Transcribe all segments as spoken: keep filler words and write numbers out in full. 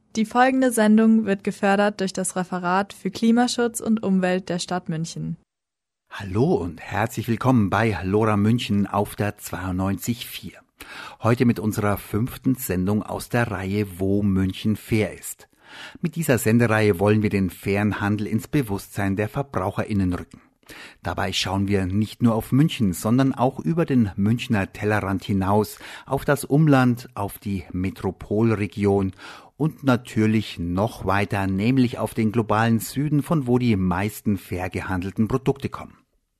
Die folgende Sendung wird gefördert durch das Referat für Klimaschutz und Umwelt der Stadt München. Hallo und herzlich willkommen bei LoRa München auf der zweiundneunzig Komma vier. Heute mit unserer fünften Sendung aus der Reihe Wo München fair ist. Mit dieser Sendereihe wollen wir den fairen Handel ins Bewusstsein der VerbraucherInnen rücken. Dabei schauen wir nicht nur auf München, sondern auch über den Münchner Tellerrand hinaus, auf das Umland, auf die Metropolregion und natürlich noch weiter, nämlich auf den globalen Süden, von wo die meisten fair gehandelten Produkte kommen.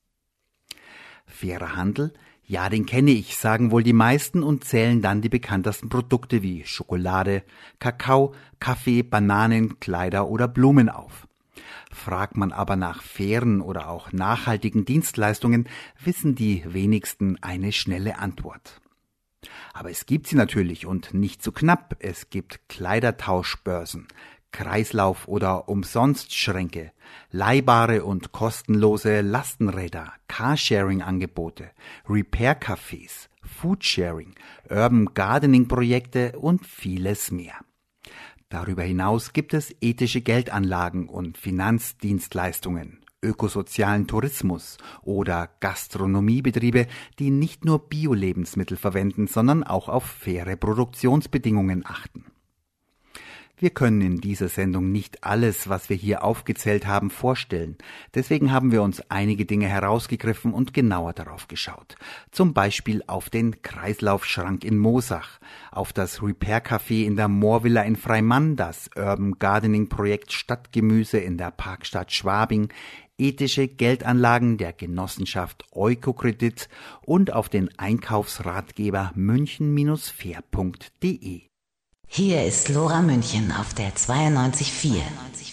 Fairer Handel? Ja, den kenne ich, sagen wohl die meisten und zählen dann die bekanntesten Produkte wie Schokolade, Kakao, Kaffee, Bananen, Kleider oder Blumen auf. Fragt man aber nach fairen oder auch nachhaltigen Dienstleistungen, wissen die wenigsten eine schnelle Antwort. Aber es gibt sie natürlich und nicht zu knapp. Es gibt Kleidertauschbörsen, Kreislauf- oder Umsonstschränke, leihbare und kostenlose Lastenräder, Carsharing-Angebote, Repair-Cafés, Foodsharing, Urban Gardening-Projekte und vieles mehr. Darüber hinaus gibt es ethische Geldanlagen und Finanzdienstleistungen, ökosozialen Tourismus oder Gastronomiebetriebe, die nicht nur Bio-Lebensmittel verwenden, sondern auch auf faire Produktionsbedingungen achten. Wir können in dieser Sendung nicht alles, was wir hier aufgezählt haben, vorstellen. Deswegen haben wir uns einige Dinge herausgegriffen und genauer darauf geschaut. Zum Beispiel auf den Kreislaufschrank in Moosach, auf das Repair-Café in der Moorvilla in Freimann, das Urban Gardening-Projekt Stadtgemüse in der Parkstadt Schwabing, ethische Geldanlagen der Genossenschaft Eukokredit und auf den Einkaufsratgeber münchen fair punkt de. Hier ist LoRa München auf der zweiundneunzig Komma vier.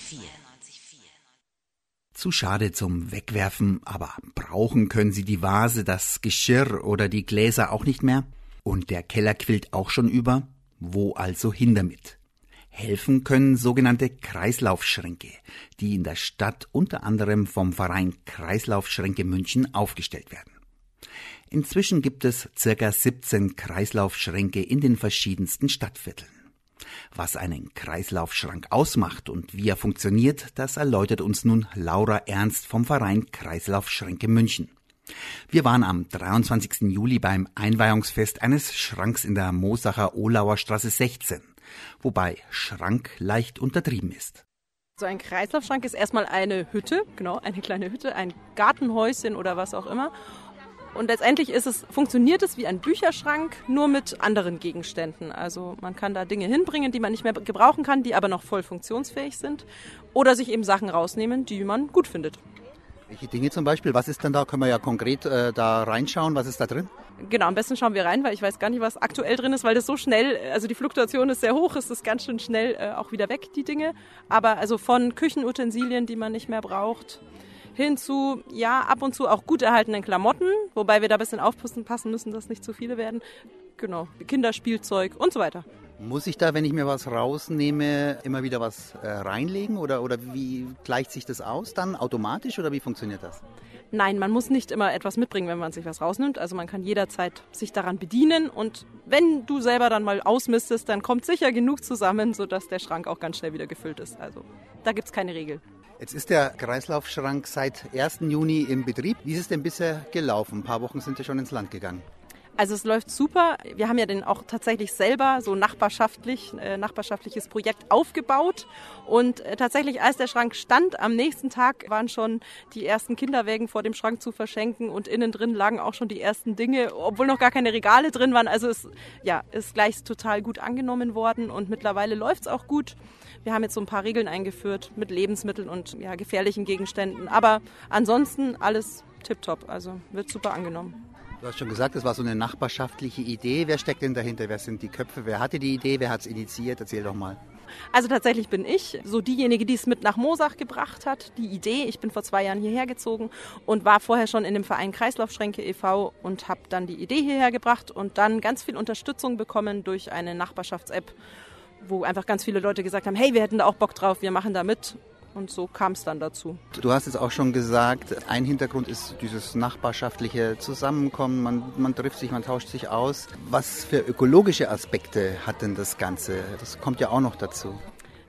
Zu schade zum Wegwerfen, aber brauchen können Sie die Vase, das Geschirr oder die Gläser auch nicht mehr? Und der Keller quillt auch schon über? Wo also hin damit? Helfen können sogenannte Kreislaufschränke, die in der Stadt unter anderem vom Verein Kreislaufschränke München aufgestellt werden. Inzwischen gibt es circa siebzehn Kreislaufschränke in den verschiedensten Stadtvierteln. Was einen Kreislaufschrank ausmacht und wie er funktioniert, das erläutert uns nun Laura Ernst vom Verein Kreislaufschränke München. Wir waren am dreiundzwanzigsten Juli beim Einweihungsfest eines Schranks in der Moosacher Ohlauer Straße sechzehn, wobei Schrank leicht untertrieben ist. So ein Kreislaufschrank ist erstmal eine Hütte, genau, eine kleine Hütte, ein Gartenhäuschen oder was auch immer. Und letztendlich ist es, funktioniert es wie ein Bücherschrank, nur mit anderen Gegenständen. Also man kann da Dinge hinbringen, die man nicht mehr gebrauchen kann, die aber noch voll funktionsfähig sind. Oder sich eben Sachen rausnehmen, die man gut findet. Welche Dinge zum Beispiel? Was ist denn da? Können wir ja konkret äh, da reinschauen. Was ist da drin? Genau, am besten schauen wir rein, weil ich weiß gar nicht, was aktuell drin ist, weil das so schnell, also die Fluktuation ist sehr hoch, ist das ganz schön schnell äh, auch wieder weg, die Dinge. Aber also von Küchenutensilien, die man nicht mehr braucht, hinzu, ja, ab und zu auch gut erhaltenen Klamotten, wobei wir da ein bisschen aufpassen müssen, dass nicht zu viele werden. Genau, Kinderspielzeug und so weiter. Muss ich da, wenn ich mir was rausnehme, immer wieder was äh, reinlegen oder, oder wie gleicht sich das aus dann automatisch oder wie funktioniert das? Nein, man muss nicht immer etwas mitbringen, wenn man sich was rausnimmt. Also man kann jederzeit sich daran bedienen und wenn du selber dann mal ausmistest, dann kommt sicher genug zusammen, sodass der Schrank auch ganz schnell wieder gefüllt ist. Also da gibt es keine Regel. Jetzt ist der Kreislaufschrank seit ersten Juni im Betrieb. Wie ist es denn bisher gelaufen? Ein paar Wochen sind ja schon ins Land gegangen. Also es läuft super. Wir haben ja den auch tatsächlich selber so nachbarschaftlich, äh, nachbarschaftliches Projekt aufgebaut. Und äh, tatsächlich, als der Schrank stand, am nächsten Tag waren schon die ersten Kinderwägen vor dem Schrank zu verschenken und innen drin lagen auch schon die ersten Dinge, obwohl noch gar keine Regale drin waren. Also es ja, ist gleich total gut angenommen worden und mittlerweile läuft es auch gut. Wir haben jetzt so ein paar Regeln eingeführt mit Lebensmitteln und ja, gefährlichen Gegenständen. Aber ansonsten alles tipptopp, also wird super angenommen. Du hast schon gesagt, das war so eine nachbarschaftliche Idee. Wer steckt denn dahinter? Wer sind die Köpfe? Wer hatte die Idee? Wer hat es initiiert? Erzähl doch mal. Also tatsächlich bin ich so diejenige, die es mit nach Moosach gebracht hat, die Idee. Ich bin vor zwei Jahren hierher gezogen und war vorher schon in dem Verein Kreislaufschränke e V und habe dann die Idee hierher gebracht und dann ganz viel Unterstützung bekommen durch eine Nachbarschafts-App, wo einfach ganz viele Leute gesagt haben, hey, wir hätten da auch Bock drauf, wir machen da mit. Und so kam es dann dazu. Du hast es auch schon gesagt, ein Hintergrund ist dieses nachbarschaftliche Zusammenkommen. Man, man trifft sich, man tauscht sich aus. Was für ökologische Aspekte hat denn das Ganze? Das kommt ja auch noch dazu.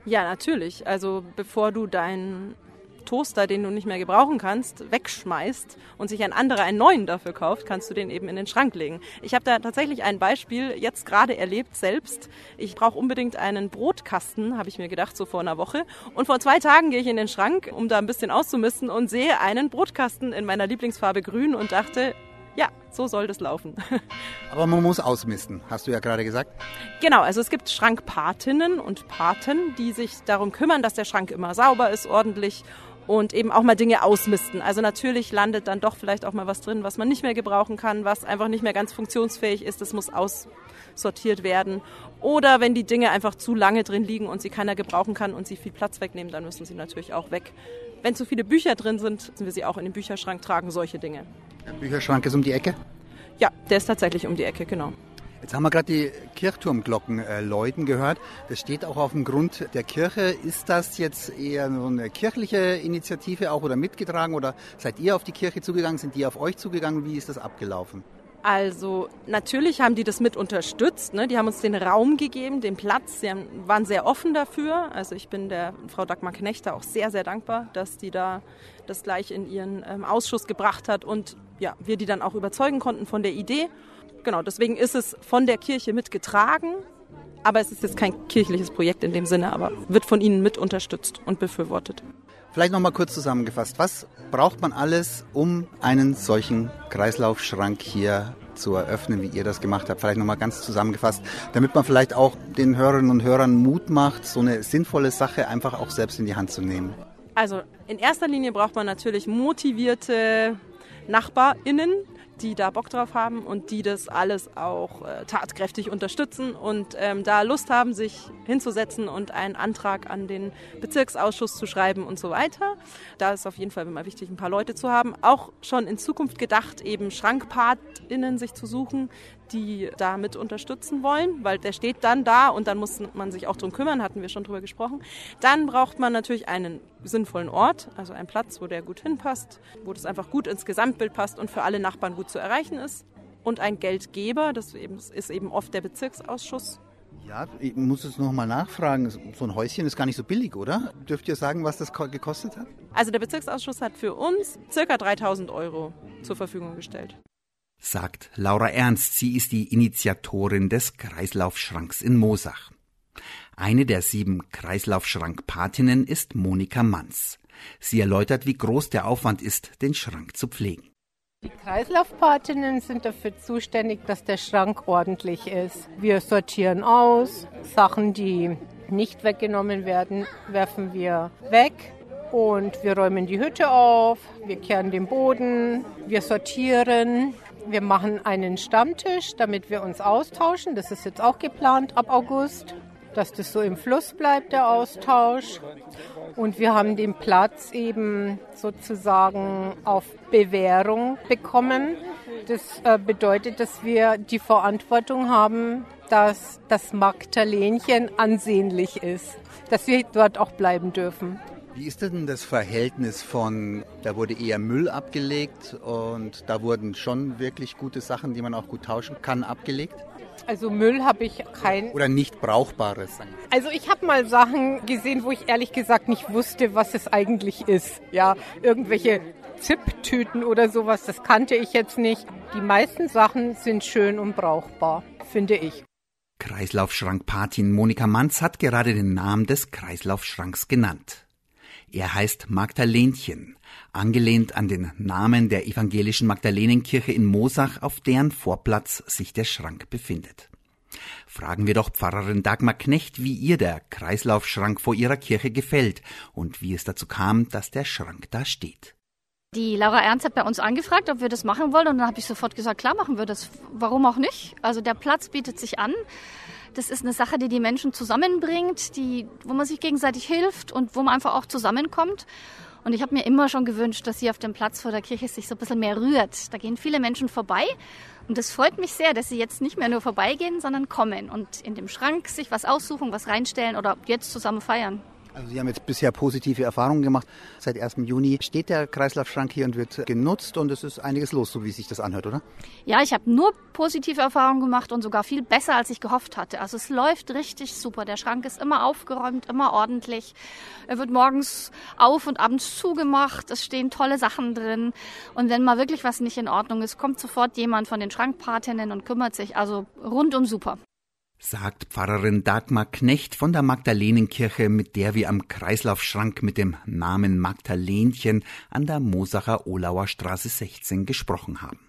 Ja, natürlich. Also bevor du deinen Toaster, den du nicht mehr gebrauchen kannst, wegschmeißt und sich ein anderer einen neuen dafür kauft, kannst du den eben in den Schrank legen. Ich habe da tatsächlich ein Beispiel jetzt gerade erlebt selbst. Ich brauche unbedingt einen Brotkasten, habe ich mir gedacht, so vor einer Woche. Und vor zwei Tagen gehe ich in den Schrank, um da ein bisschen auszumisten und sehe einen Brotkasten in meiner Lieblingsfarbe grün und dachte, ja, so soll das laufen. Aber man muss ausmisten, hast du ja gerade gesagt. Genau, also es gibt Schrankpatinnen und Paten, die sich darum kümmern, dass der Schrank immer sauber ist, ordentlich und eben auch mal Dinge ausmisten. Also natürlich landet dann doch vielleicht auch mal was drin, was man nicht mehr gebrauchen kann, was einfach nicht mehr ganz funktionsfähig ist. Das muss aussortiert werden. Oder wenn die Dinge einfach zu lange drin liegen und sie keiner gebrauchen kann und sie viel Platz wegnehmen, dann müssen sie natürlich auch weg. Wenn zu viele Bücher drin sind, müssen wir sie auch in den Bücherschrank tragen, solche Dinge. Der Bücherschrank ist um die Ecke? Ja, der ist tatsächlich um die Ecke, genau. Jetzt haben wir gerade die Kirchturmglocken äh, läuten gehört. Das steht auch auf dem Grund der Kirche. Ist das jetzt eher so eine kirchliche Initiative auch oder mitgetragen? Oder seid ihr auf die Kirche zugegangen? Sind die auf euch zugegangen? Wie ist das abgelaufen? Also natürlich haben die das mit unterstützt. Ne? Die haben uns den Raum gegeben, den Platz. Sie haben, waren sehr offen dafür. Also ich bin der Frau Dagmar Knechter auch sehr, sehr dankbar, dass die da das gleich in ihren ähm, Ausschuss gebracht hat und ja, wir die dann auch überzeugen konnten von der Idee. Genau, deswegen ist es von der Kirche mitgetragen. Aber es ist jetzt kein kirchliches Projekt in dem Sinne, aber wird von ihnen mit unterstützt und befürwortet. Vielleicht noch mal kurz zusammengefasst. Was braucht man alles, um einen solchen Kreislaufschrank hier zu eröffnen, wie ihr das gemacht habt? Vielleicht noch mal ganz zusammengefasst, damit man vielleicht auch den Hörerinnen und Hörern Mut macht, so eine sinnvolle Sache einfach auch selbst in die Hand zu nehmen. Also in erster Linie braucht man natürlich motivierte NachbarInnen, die da Bock drauf haben und die das alles auch äh, tatkräftig unterstützen und ähm, da Lust haben, sich hinzusetzen und einen Antrag an den Bezirksausschuss zu schreiben und so weiter. Da ist auf jeden Fall immer wichtig, ein paar Leute zu haben. Auch schon in Zukunft gedacht, eben SchrankpatInnen sich zu suchen, die da mit unterstützen wollen, weil der steht dann da und dann muss man sich auch drum kümmern, hatten wir schon drüber gesprochen. Dann braucht man natürlich einen sinnvollen Ort, also einen Platz, wo der gut hinpasst, wo das einfach gut ins Gesamtbild passt und für alle Nachbarn gut zu erreichen ist. Und ein Geldgeber, das ist eben oft der Bezirksausschuss. Ja, ich muss jetzt noch mal nachfragen, so ein Häuschen ist gar nicht so billig, oder? Dürft ihr sagen, was das gekostet hat? Also der Bezirksausschuss hat für uns ca. dreitausend Euro zur Verfügung gestellt. Sagt Laura Ernst. Sie ist die Initiatorin des Kreislaufschranks in Moosach. Eine der sieben Kreislaufschrankpatinnen ist Monika Manz. Sie erläutert, wie groß der Aufwand ist, den Schrank zu pflegen. Die Kreislaufpatinnen sind dafür zuständig, dass der Schrank ordentlich ist. Wir sortieren aus, Sachen, die nicht weggenommen werden, werfen wir weg. Und wir räumen die Hütte auf, wir kehren den Boden, wir sortieren. Wir machen einen Stammtisch, damit wir uns austauschen. Das ist jetzt auch geplant ab August, dass das so im Fluss bleibt, der Austausch. Und wir haben den Platz eben sozusagen auf Bewährung bekommen. Das bedeutet, dass wir die Verantwortung haben, dass das Magdalenchen ansehnlich ist, dass wir dort auch bleiben dürfen. Wie ist denn das Verhältnis von, da wurde eher Müll abgelegt und da wurden schon wirklich gute Sachen, die man auch gut tauschen kann, abgelegt? Also Müll habe ich kein... Oder nicht Brauchbares? Also ich habe mal Sachen gesehen, wo ich ehrlich gesagt nicht wusste, was es eigentlich ist. Ja, irgendwelche Zipptüten oder sowas, das kannte ich jetzt nicht. Die meisten Sachen sind schön und brauchbar, finde ich. Kreislaufschrankpatin Monika Manz hat gerade den Namen des Kreislaufschranks genannt. Er heißt Magdalenchen, angelehnt an den Namen der evangelischen Magdalenenkirche in Moosach, auf deren Vorplatz sich der Schrank befindet. Fragen wir doch Pfarrerin Dagmar Knecht, wie ihr der Kreislaufschrank vor ihrer Kirche gefällt und wie es dazu kam, dass der Schrank da steht. Die Laura Ernst hat bei uns angefragt, ob wir das machen wollen, und dann habe ich sofort gesagt, klar, machen wir das. Warum auch nicht? Also der Platz bietet sich an. Das ist eine Sache, die die Menschen zusammenbringt, die, wo man sich gegenseitig hilft und wo man einfach auch zusammenkommt. Und ich habe mir immer schon gewünscht, dass sie auf dem Platz vor der Kirche sich so ein bisschen mehr rührt. Da gehen viele Menschen vorbei und das freut mich sehr, dass sie jetzt nicht mehr nur vorbeigehen, sondern kommen und in dem Schrank sich was aussuchen, was reinstellen oder jetzt zusammen feiern. Also Sie haben jetzt bisher positive Erfahrungen gemacht. Seit ersten Juni steht der Kreislaufschrank hier und wird genutzt und es ist einiges los, so wie sich das anhört, oder? Ja, ich habe nur positive Erfahrungen gemacht und sogar viel besser, als ich gehofft hatte. Also es läuft richtig super. Der Schrank ist immer aufgeräumt, immer ordentlich. Er wird morgens auf und abends zugemacht. Es stehen tolle Sachen drin. Und wenn mal wirklich was nicht in Ordnung ist, kommt sofort jemand von den Schrankpatinnen und kümmert sich. Also rundum super. Sagt Pfarrerin Dagmar Knecht von der Magdalenenkirche, mit der wir am Kreislaufschrank mit dem Namen Magdalenchen an der Mosacher Olauer Straße sechzehn gesprochen haben.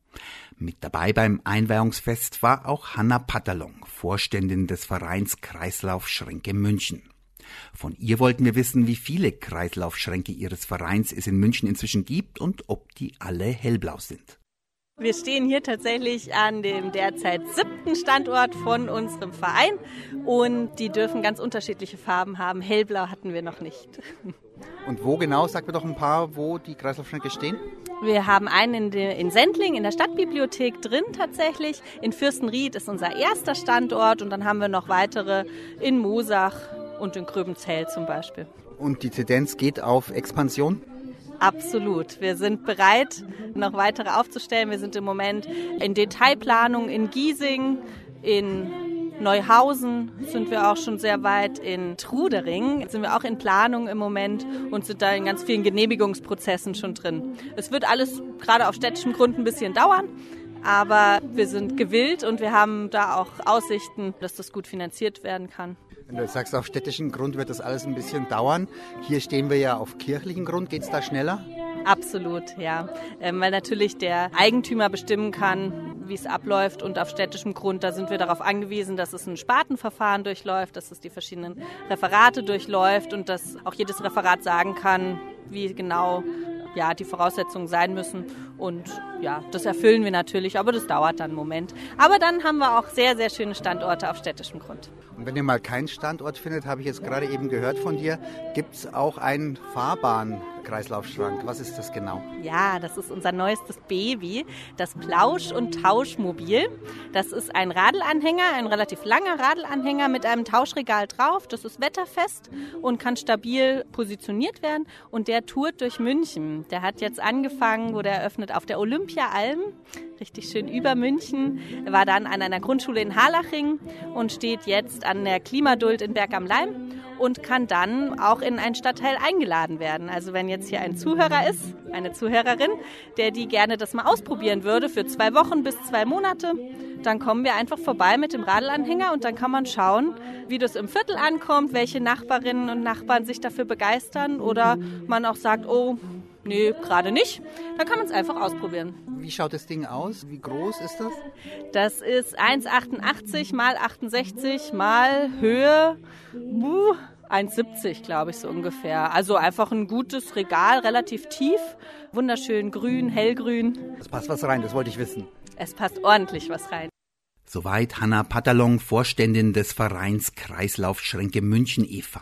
Mit dabei beim Einweihungsfest war auch Hanna Patalong, Vorständin des Vereins Kreislaufschränke München. Von ihr wollten wir wissen, wie viele Kreislaufschränke ihres Vereins es in München inzwischen gibt und ob die alle hellblau sind. Wir stehen hier tatsächlich an dem derzeit siebten Standort von unserem Verein und die dürfen ganz unterschiedliche Farben haben. Hellblau hatten wir noch nicht. Und wo genau? Sag mir doch ein paar, wo die Kreislaufschränke stehen. Wir haben einen in, de, in Sendling in der Stadtbibliothek drin tatsächlich. In Fürstenried ist unser erster Standort und dann haben wir noch weitere in Mosach und in Gröbenzell zum Beispiel. Und die Tendenz geht auf Expansion? Absolut. Wir sind bereit, noch weitere aufzustellen. Wir sind im Moment in Detailplanung in Giesing, in Neuhausen sind wir auch schon sehr weit, in Trudering sind wir auch in Planung im Moment und sind da in ganz vielen Genehmigungsprozessen schon drin. Es wird alles gerade auf städtischem Grund ein bisschen dauern, aber wir sind gewillt und wir haben da auch Aussichten, dass das gut finanziert werden kann. Wenn du jetzt sagst, auf städtischem Grund wird das alles ein bisschen dauern. Hier stehen wir ja auf kirchlichem Grund. Geht es da schneller? Absolut, ja. Ähm, weil natürlich der Eigentümer bestimmen kann, wie es abläuft. Und auf städtischem Grund, da sind wir darauf angewiesen, dass es ein Spartenverfahren durchläuft, dass es die verschiedenen Referate durchläuft und dass auch jedes Referat sagen kann, wie genau ja, die Voraussetzungen sein müssen. Und ja, das erfüllen wir natürlich, aber das dauert dann einen Moment. Aber dann haben wir auch sehr, sehr schöne Standorte auf städtischem Grund. Und wenn ihr mal keinen Standort findet, habe ich jetzt gerade eben gehört von dir, gibt es auch einen Fahrbahn-Kreislaufschrank. Was ist das genau? Ja, das ist unser neuestes Baby, das Plausch- und Tauschmobil. Das ist ein Radlanhänger, ein relativ langer Radlanhänger mit einem Tauschregal drauf. Das ist wetterfest und kann stabil positioniert werden. Und der tourt durch München. Der hat jetzt angefangen, wurde eröffnet auf der Olympiaalm. Richtig schön über München, war dann an einer Grundschule in Harlaching und steht jetzt an der Klimaduld in Berg am Laim und kann dann auch in einen Stadtteil eingeladen werden. Also wenn jetzt hier ein Zuhörer ist, eine Zuhörerin, der die gerne das mal ausprobieren würde für zwei Wochen bis zwei Monate, dann kommen wir einfach vorbei mit dem Radlanhänger und dann kann man schauen, wie das im Viertel ankommt, welche Nachbarinnen und Nachbarn sich dafür begeistern oder man auch sagt, oh, nee, gerade nicht. Dann kann man es einfach ausprobieren. Wie schaut das Ding aus? Wie groß ist das? Das ist eins Komma achtundachtzig mal achtundsechzig mal Höhe uh, eins Komma siebzig, glaube ich, so ungefähr. Also einfach ein gutes Regal, relativ tief, wunderschön grün, hellgrün. Es passt was rein, das wollte ich wissen. Es passt ordentlich was rein. Soweit Hanna Patalong, Vorständin des Vereins Kreislaufschränke München e V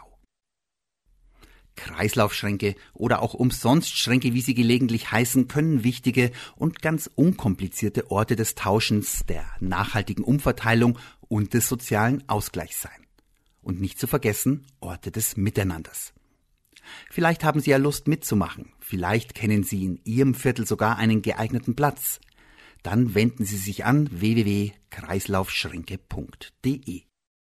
Kreislaufschränke oder auch Umsonstschränke, wie sie gelegentlich heißen, können wichtige und ganz unkomplizierte Orte des Tauschens, der nachhaltigen Umverteilung und des sozialen Ausgleichs sein. Und nicht zu vergessen, Orte des Miteinanders. Vielleicht haben Sie ja Lust mitzumachen, vielleicht kennen Sie in Ihrem Viertel sogar einen geeigneten Platz. Dann wenden Sie sich an w w w punkt kreislaufschränke punkt d e.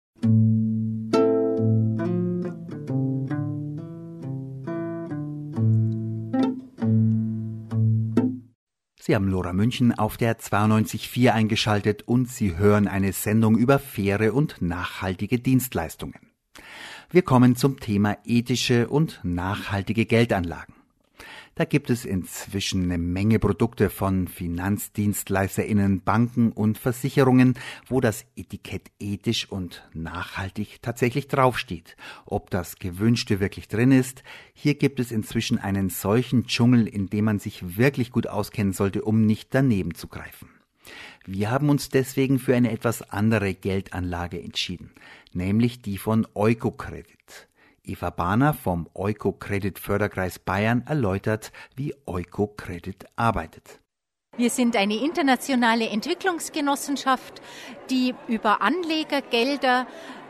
Sie haben Lora München auf der zweiundneunzig Komma vier eingeschaltet und Sie hören eine Sendung über faire und nachhaltige Dienstleistungen. Wir kommen zum Thema ethische und nachhaltige Geldanlagen. Da gibt es inzwischen eine Menge Produkte von FinanzdienstleisterInnen, Banken und Versicherungen, wo das Etikett ethisch und nachhaltig tatsächlich draufsteht. Ob das Gewünschte wirklich drin ist, hier gibt es inzwischen einen solchen Dschungel, in dem man sich wirklich gut auskennen sollte, um nicht daneben zu greifen. Wir haben uns deswegen für eine etwas andere Geldanlage entschieden, nämlich die von Eukocredit. Eva Bahner vom Eukocredit-Förderkreis Bayern erläutert, wie Eukocredit arbeitet. Wir sind eine internationale Entwicklungsgenossenschaft, die über Anlegergelder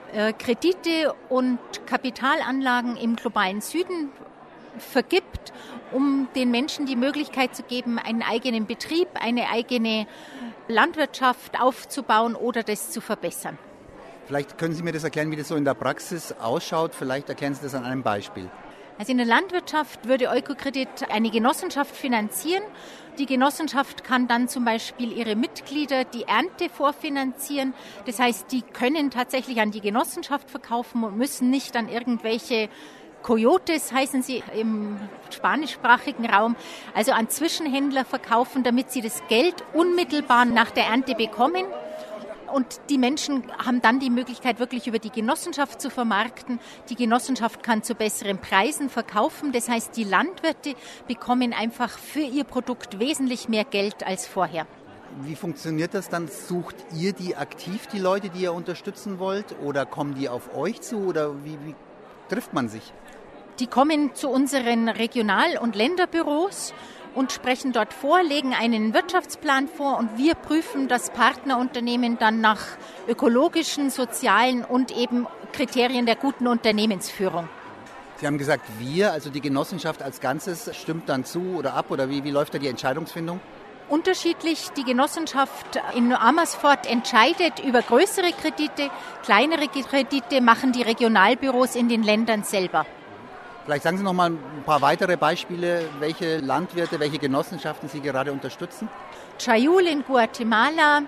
äh, Kredite und Kapitalanlagen im globalen Süden vergibt, um den Menschen die Möglichkeit zu geben, einen eigenen Betrieb, eine eigene Landwirtschaft aufzubauen oder das zu verbessern. Vielleicht können Sie mir das erklären, wie das so in der Praxis ausschaut. Vielleicht erklären Sie das an einem Beispiel. Also in der Landwirtschaft würde Eukokredit eine Genossenschaft finanzieren. Die Genossenschaft kann dann zum Beispiel ihre Mitglieder die Ernte vorfinanzieren. Das heißt, die können tatsächlich an die Genossenschaft verkaufen und müssen nicht an irgendwelche Coyotes, heißen sie im spanischsprachigen Raum, also an Zwischenhändler verkaufen, damit sie das Geld unmittelbar nach der Ernte bekommen. Und die Menschen haben dann die Möglichkeit, wirklich über die Genossenschaft zu vermarkten. Die Genossenschaft kann zu besseren Preisen verkaufen. Das heißt, die Landwirte bekommen einfach für ihr Produkt wesentlich mehr Geld als vorher. Wie funktioniert das dann? Sucht ihr die aktiv, die Leute, die ihr unterstützen wollt? Oder kommen die auf euch zu? Oder wie, wie trifft man sich? Die kommen zu unseren Regional- und Länderbüros und sprechen dort vor, legen einen Wirtschaftsplan vor und wir prüfen das Partnerunternehmen dann nach ökologischen, sozialen und eben Kriterien der guten Unternehmensführung. Sie haben gesagt, wir, also die Genossenschaft als Ganzes, stimmt dann zu oder ab oder wie, wie läuft da die Entscheidungsfindung? Unterschiedlich. Die Genossenschaft in Amersfoort entscheidet über größere Kredite, kleinere Kredite machen die Regionalbüros in den Ländern selber. Vielleicht sagen Sie noch mal ein paar weitere Beispiele, welche Landwirte, welche Genossenschaften Sie gerade unterstützen? Chayul in Guatemala,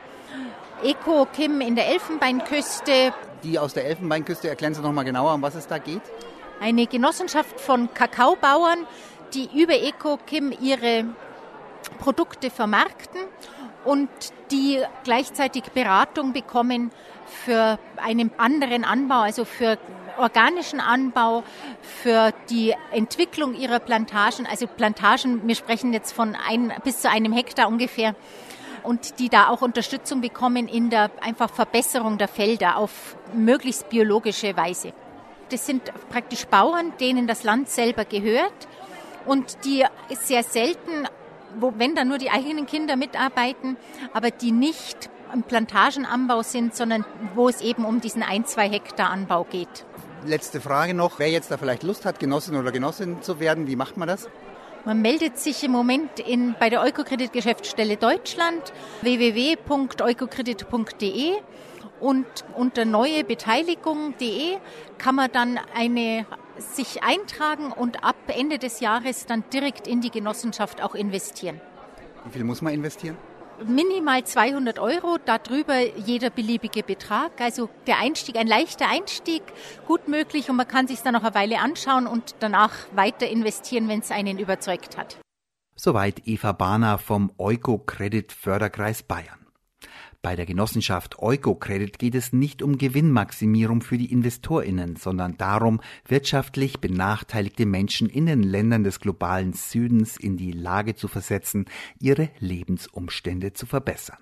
Eco-Kim in der Elfenbeinküste. Die aus der Elfenbeinküste, erklären Sie noch mal genauer, um was es da geht? Eine Genossenschaft von Kakaobauern, die über Eco-Kim ihre Produkte vermarkten und die gleichzeitig Beratung bekommen für einen anderen Anbau, also für organischen Anbau, für die Entwicklung ihrer Plantagen, also Plantagen, wir sprechen jetzt von ein, bis zu einem Hektar ungefähr, und die da auch Unterstützung bekommen in der einfach Verbesserung der Felder auf möglichst biologische Weise. Das sind praktisch Bauern, denen das Land selber gehört und die sehr selten, wo, wenn dann nur die eigenen Kinder mitarbeiten, aber die nicht im Plantagenanbau sind, sondern wo es eben um diesen ein, zwei Hektar Anbau geht. Letzte Frage noch, wer jetzt da vielleicht Lust hat, Genossin oder Genossin zu werden, wie macht man das? Man meldet sich im Moment in, bei der Eukokredit-Geschäftsstelle Deutschland w w w punkt eukokredit punkt d e und unter neue Beteiligung punkt d e kann man dann eine, sich eintragen und ab Ende des Jahres dann direkt in die Genossenschaft auch investieren. Wie viel muss man investieren? Minimal zweihundert Euro, darüber jeder beliebige Betrag. Also der Einstieg, ein leichter Einstieg, gut möglich und man kann sich dann noch eine Weile anschauen und danach weiter investieren, wenn es einen überzeugt hat. Soweit Eva Bahner vom Eukokredit Förderkreis Bayern. Bei der Genossenschaft Eukokredit geht es nicht um Gewinnmaximierung für die InvestorInnen, sondern darum, wirtschaftlich benachteiligte Menschen in den Ländern des globalen Südens in die Lage zu versetzen, ihre Lebensumstände zu verbessern.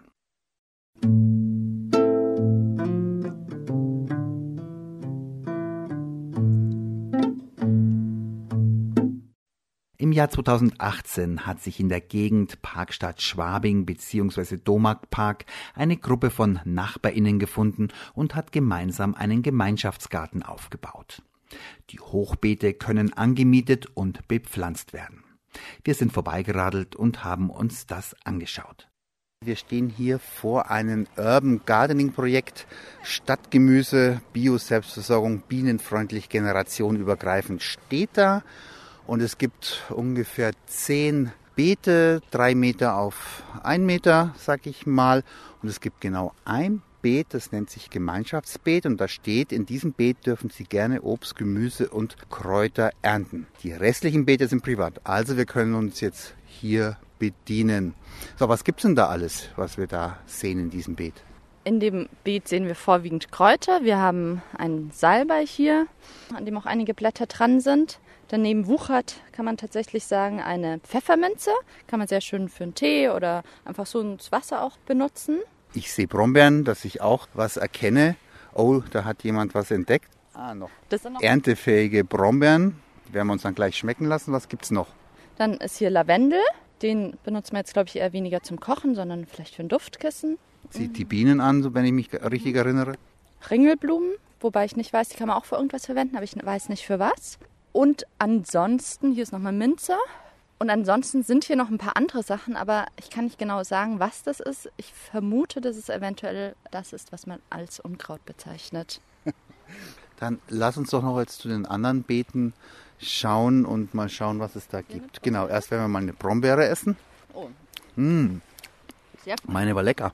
Im Jahr zweitausendachtzehn hat sich in der Gegend Parkstadt Schwabing bzw. Domark-Park eine Gruppe von NachbarInnen gefunden und hat gemeinsam einen Gemeinschaftsgarten aufgebaut. Die Hochbeete können angemietet und bepflanzt werden. Wir sind vorbeigeradelt und haben uns das angeschaut. Wir stehen hier vor einem Urban Gardening Projekt, Stadtgemüse, Bio-Selbstversorgung, bienenfreundlich, generationenübergreifend steht da. Und es gibt ungefähr zehn Beete, drei Meter auf ein Meter, sag ich mal. Und es gibt genau ein Beet, das nennt sich Gemeinschaftsbeet. Und da steht, in diesem Beet dürfen Sie gerne Obst, Gemüse und Kräuter ernten. Die restlichen Beete sind privat. Also wir können uns jetzt hier bedienen. So, was gibt's denn da alles, was wir da sehen in diesem Beet? In dem Beet sehen wir vorwiegend Kräuter. Wir haben einen Salbei hier, an dem auch einige Blätter dran sind. Daneben wuchert, kann man tatsächlich sagen, eine Pfefferminze. Kann man sehr schön für einen Tee oder einfach so ins Wasser auch benutzen. Ich sehe Brombeeren, dass ich auch was erkenne. Oh, da hat jemand was entdeckt. Ah, noch, das sind noch erntefähige Brombeeren. Werden wir uns dann gleich schmecken lassen. Was gibt's noch? Dann ist hier Lavendel. Den benutzen wir jetzt, glaube ich, eher weniger zum Kochen, sondern vielleicht für ein Duftkissen. Zieht die Bienen an, so wenn ich mich richtig erinnere. Ringelblumen, wobei ich nicht weiß, die kann man auch für irgendwas verwenden, aber ich weiß nicht für was. Und ansonsten, hier ist nochmal Minze. Und ansonsten sind hier noch ein paar andere Sachen, aber ich kann nicht genau sagen, was das ist. Ich vermute, dass es eventuell das ist, was man als Unkraut bezeichnet. Dann lass uns doch noch jetzt zu den anderen Beeten schauen und mal schauen, was es da gibt. Genau, erst werden wir mal eine Brombeere essen. Oh. Mmh. Sehr Meine war lecker.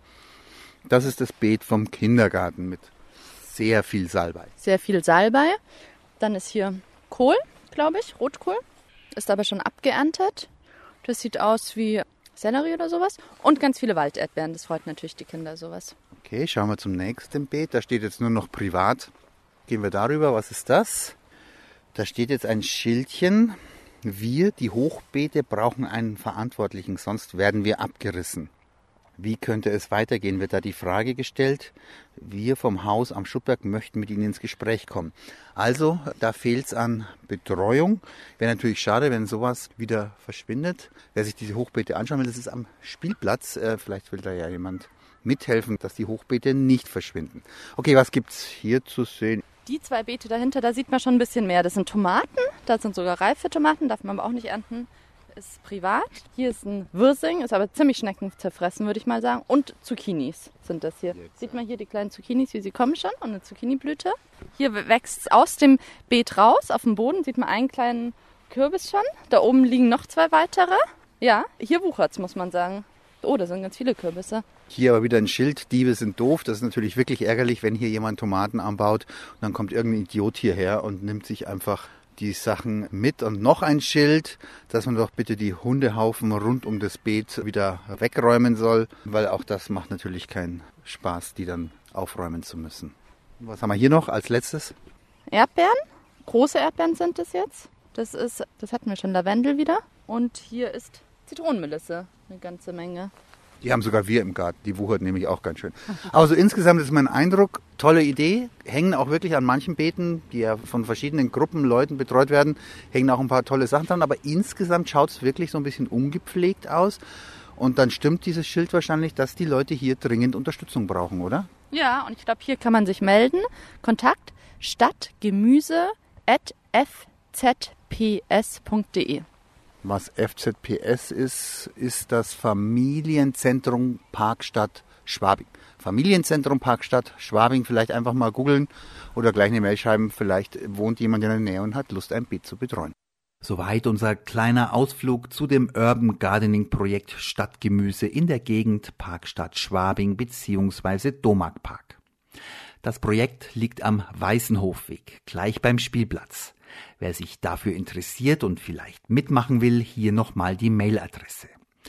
Das ist das Beet vom Kindergarten mit sehr viel Salbei. Sehr viel Salbei. Dann ist hier Kohl, glaube ich, Rotkohl. Ist aber schon abgeerntet. Das sieht aus wie Sellerie oder sowas. Und ganz viele Walderdbeeren. Das freut natürlich die Kinder, sowas. Okay, schauen wir zum nächsten Beet. Da steht jetzt nur noch privat. Gehen wir darüber. Was ist das? Da steht jetzt ein Schildchen. Wir, die Hochbeete, brauchen einen Verantwortlichen, sonst werden wir abgerissen. Wie könnte es weitergehen, wird da die Frage gestellt. Wir vom Haus am Schuttberg möchten mit Ihnen ins Gespräch kommen. Also, da fehlt es an Betreuung. Wäre natürlich schade, wenn sowas wieder verschwindet. Wer sich diese Hochbeete anschauen will, das ist am Spielplatz. Äh, vielleicht will da ja jemand mithelfen, dass die Hochbeete nicht verschwinden. Okay, was gibt's hier zu sehen? Die zwei Beete dahinter, da sieht man schon ein bisschen mehr. Das sind Tomaten, da sind sogar reife Tomaten, darf man aber auch nicht ernten. Ist privat. Hier ist ein Wirsing, ist aber ziemlich schneckenzerfressen, würde ich mal sagen. Und Zucchinis sind das hier. Sieht man hier die kleinen Zucchinis, wie sie kommen schon, und eine Zucchiniblüte. Hier wächst es aus dem Beet raus. Auf dem Boden sieht man einen kleinen Kürbis schon. Da oben liegen noch zwei weitere. Ja, hier wuchert's, muss man sagen. Oh, da sind ganz viele Kürbisse. Hier aber wieder ein Schild, Diebe sind doof. Das ist natürlich wirklich ärgerlich, wenn hier jemand Tomaten anbaut und dann kommt irgendein Idiot hierher und nimmt sich einfach die Sachen mit. Und noch ein Schild, dass man doch bitte die Hundehaufen rund um das Beet wieder wegräumen soll, weil auch das macht natürlich keinen Spaß, die dann aufräumen zu müssen. Was haben wir hier noch als letztes? Erdbeeren, große Erdbeeren sind es jetzt. Das ist, das hatten wir schon, Lavendel wieder. Und hier ist Zitronenmelisse, eine ganze Menge. Die haben sogar wir im Garten, die wuchert nämlich auch ganz schön. Also insgesamt ist mein Eindruck, tolle Idee, hängen auch wirklich an manchen Beeten, die ja von verschiedenen Gruppen, Leuten betreut werden, hängen auch ein paar tolle Sachen dran, aber insgesamt schaut es wirklich so ein bisschen ungepflegt aus. Und dann stimmt dieses Schild wahrscheinlich, dass die Leute hier dringend Unterstützung brauchen, oder? Ja, und ich glaube, hier kann man sich melden. Kontakt stadtgemüse at f z p s punkt d e. Was F Z P S ist, ist das Familienzentrum Parkstadt Schwabing. Familienzentrum Parkstadt Schwabing, vielleicht einfach mal googeln oder gleich eine Mail schreiben. Vielleicht wohnt jemand in der Nähe und hat Lust, ein Beet zu betreuen. Soweit unser kleiner Ausflug zu dem Urban Gardening Projekt Stadtgemüse in der Gegend Parkstadt Schwabing bzw. Domark-Park. Das Projekt liegt am Weißenhofweg, gleich beim Spielplatz. Wer sich dafür interessiert und vielleicht mitmachen will, hier nochmal die Mailadresse.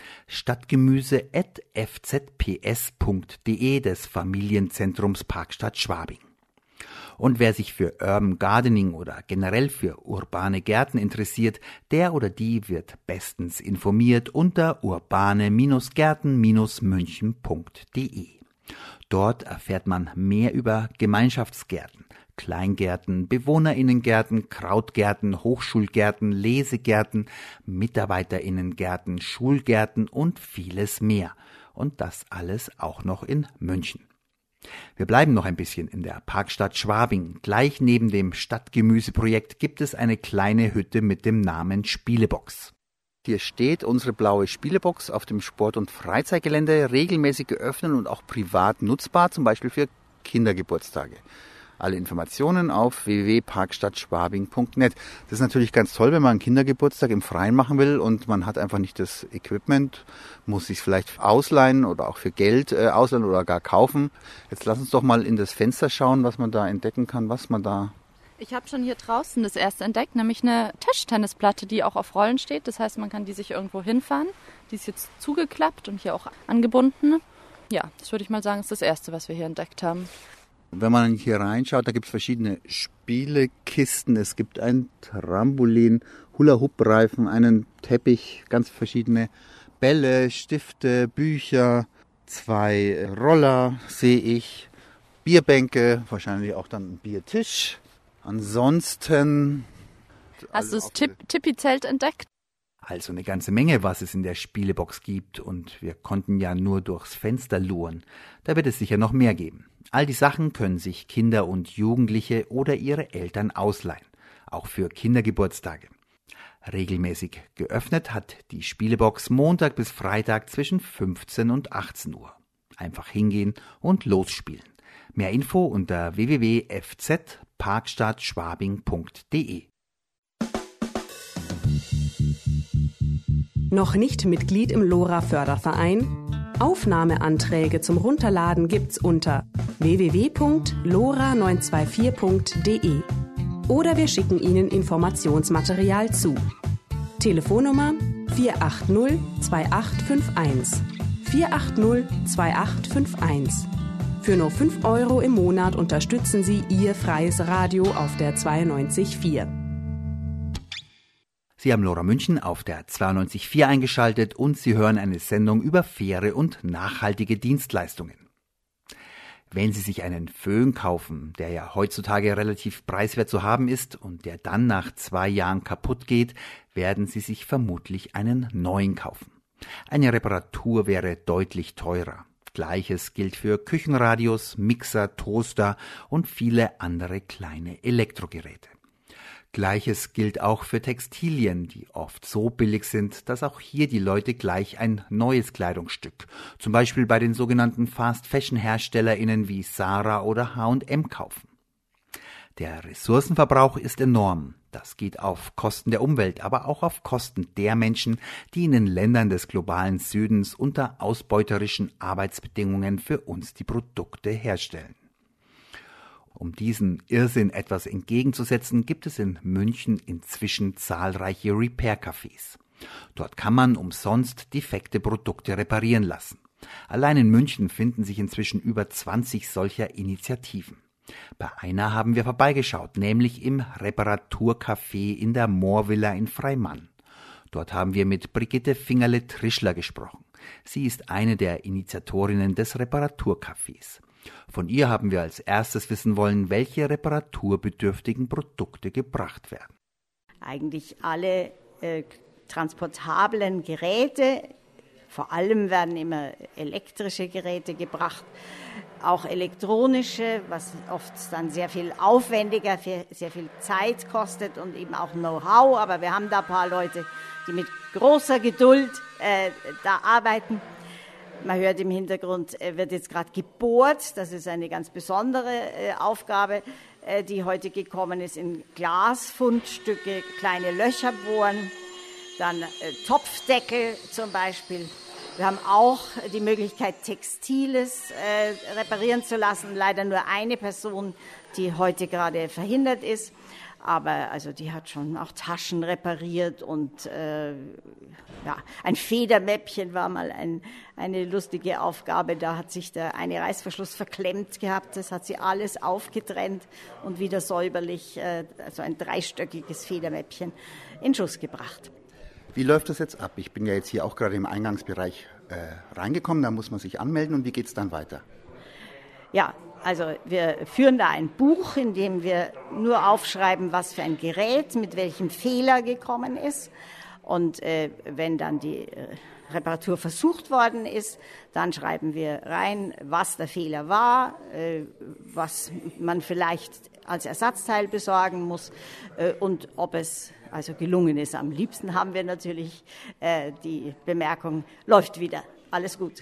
stadtgemüse at f z p s punkt d e des Familienzentrums Parkstadt Schwabing. Und wer sich für Urban Gardening oder generell für urbane Gärten interessiert, der oder die wird bestens informiert unter urbane Gärten München punkt d e. Dort erfährt man mehr über Gemeinschaftsgärten, Kleingärten, BewohnerInnengärten, Krautgärten, Hochschulgärten, Lesegärten, MitarbeiterInnengärten, Schulgärten und vieles mehr. Und das alles auch noch in München. Wir bleiben noch ein bisschen in der Parkstadt Schwabing. Gleich neben dem Stadtgemüseprojekt gibt es eine kleine Hütte mit dem Namen Spielebox. Hier steht unsere blaue Spielebox auf dem Sport- und Freizeitgelände, regelmäßig geöffnet und auch privat nutzbar, zum Beispiel für Kindergeburtstage. Alle Informationen auf w w w punkt parkstadtschwabing punkt net. Das ist natürlich ganz toll, wenn man einen Kindergeburtstag im Freien machen will und man hat einfach nicht das Equipment, muss sich vielleicht ausleihen oder auch für Geld äh, ausleihen oder gar kaufen. Jetzt lass uns doch mal in das Fenster schauen, was man da entdecken kann, was man da... Ich habe schon hier draußen das erste entdeckt, nämlich eine Tischtennisplatte, die auch auf Rollen steht. Das heißt, man kann die sich irgendwo hinfahren. Die ist jetzt zugeklappt und hier auch angebunden. Ja, das würde ich mal sagen, ist das erste, was wir hier entdeckt haben. Wenn man hier reinschaut, da gibt es verschiedene Spielekisten. Es gibt ein Trampolin, Hula-Hoop-Reifen, einen Teppich, ganz verschiedene Bälle, Stifte, Bücher, zwei Roller sehe ich, Bierbänke, wahrscheinlich auch dann ein Biertisch. Ansonsten... Hast du das Tipp- Tippi-Zelt entdeckt? Also eine ganze Menge, was es in der Spielebox gibt, und wir konnten ja nur durchs Fenster luren. Da wird es sicher noch mehr geben. All die Sachen können sich Kinder und Jugendliche oder ihre Eltern ausleihen, auch für Kindergeburtstage. Regelmäßig geöffnet hat die Spielebox Montag bis Freitag zwischen fünfzehn und achtzehn Uhr. Einfach hingehen und losspielen. Mehr Info unter w w w punkt f z parkstadt schwabing punkt d e. Noch nicht Mitglied im LoRa-Förderverein? Aufnahmeanträge zum Runterladen gibt's unter w w w punkt lora neun zwei vier punkt d e oder wir schicken Ihnen Informationsmaterial zu. Telefonnummer vier acht null zwei acht fünf eins. vier acht null zwei acht fünf eins. Für nur fünf Euro im Monat unterstützen Sie Ihr freies Radio auf der zweiundneunzig Komma vier. Sie haben Lora München auf der zweiundneunzig Komma vier eingeschaltet und Sie hören eine Sendung über faire und nachhaltige Dienstleistungen. Wenn Sie sich einen Föhn kaufen, der ja heutzutage relativ preiswert zu haben ist und der dann nach zwei Jahren kaputt geht, werden Sie sich vermutlich einen neuen kaufen. Eine Reparatur wäre deutlich teurer. Gleiches gilt für Küchenradios, Mixer, Toaster und viele andere kleine Elektrogeräte. Gleiches gilt auch für Textilien, die oft so billig sind, dass auch hier die Leute gleich ein neues Kleidungsstück, zum Beispiel bei den sogenannten Fast-Fashion-HerstellerInnen wie Zara oder H und M kaufen. Der Ressourcenverbrauch ist enorm. Das geht auf Kosten der Umwelt, aber auch auf Kosten der Menschen, die in den Ländern des globalen Südens unter ausbeuterischen Arbeitsbedingungen für uns die Produkte herstellen. Um diesen Irrsinn etwas entgegenzusetzen, gibt es in München inzwischen zahlreiche Repair-Cafés. Dort kann man umsonst defekte Produkte reparieren lassen. Allein in München finden sich inzwischen über zwanzig solcher Initiativen. Bei einer haben wir vorbeigeschaut, nämlich im Reparaturcafé in der Moorvilla in Freimann. Dort haben wir mit Brigitte Fingerle-Trischler gesprochen. Sie ist eine der Initiatorinnen des Reparaturcafés. Von ihr haben wir als erstes wissen wollen, welche reparaturbedürftigen Produkte gebracht werden. Eigentlich alle äh, transportablen Geräte, vor allem werden immer elektrische Geräte gebracht, auch elektronische, was oft dann sehr viel aufwendiger, sehr viel Zeit kostet und eben auch Know-how. Aber wir haben da ein paar Leute, die mit großer Geduld äh, da arbeiten. Man hört im Hintergrund, äh, wird jetzt gerade gebohrt. Das ist eine ganz besondere äh, Aufgabe, äh, die heute gekommen ist. In Glasfundstücke kleine Löcher bohren, dann äh, Topfdeckel zum Beispiel. Wir haben auch die Möglichkeit, Textiles äh, reparieren zu lassen. Leider nur eine Person, die heute gerade verhindert ist. Aber also die hat schon auch Taschen repariert und äh, ja, ein Federmäppchen war mal ein, eine lustige Aufgabe. Da hat sich der eine Reißverschluss verklemmt gehabt. Das hat sie alles aufgetrennt und wieder säuberlich, äh, also ein dreistöckiges Federmäppchen, in Schuss gebracht. Wie läuft das jetzt ab? Ich bin ja jetzt hier auch gerade im Eingangsbereich äh, reingekommen, da muss man sich anmelden und wie geht es dann weiter? Ja, also wir führen da ein Buch, in dem wir nur aufschreiben, was für ein Gerät mit welchem Fehler gekommen ist. Und äh, wenn dann die äh, Reparatur versucht worden ist, dann schreiben wir rein, was der Fehler war, äh, was man vielleicht als Ersatzteil besorgen muss äh, und ob es also gelungen ist. Am liebsten haben wir natürlich äh, die Bemerkung, läuft wieder, alles gut.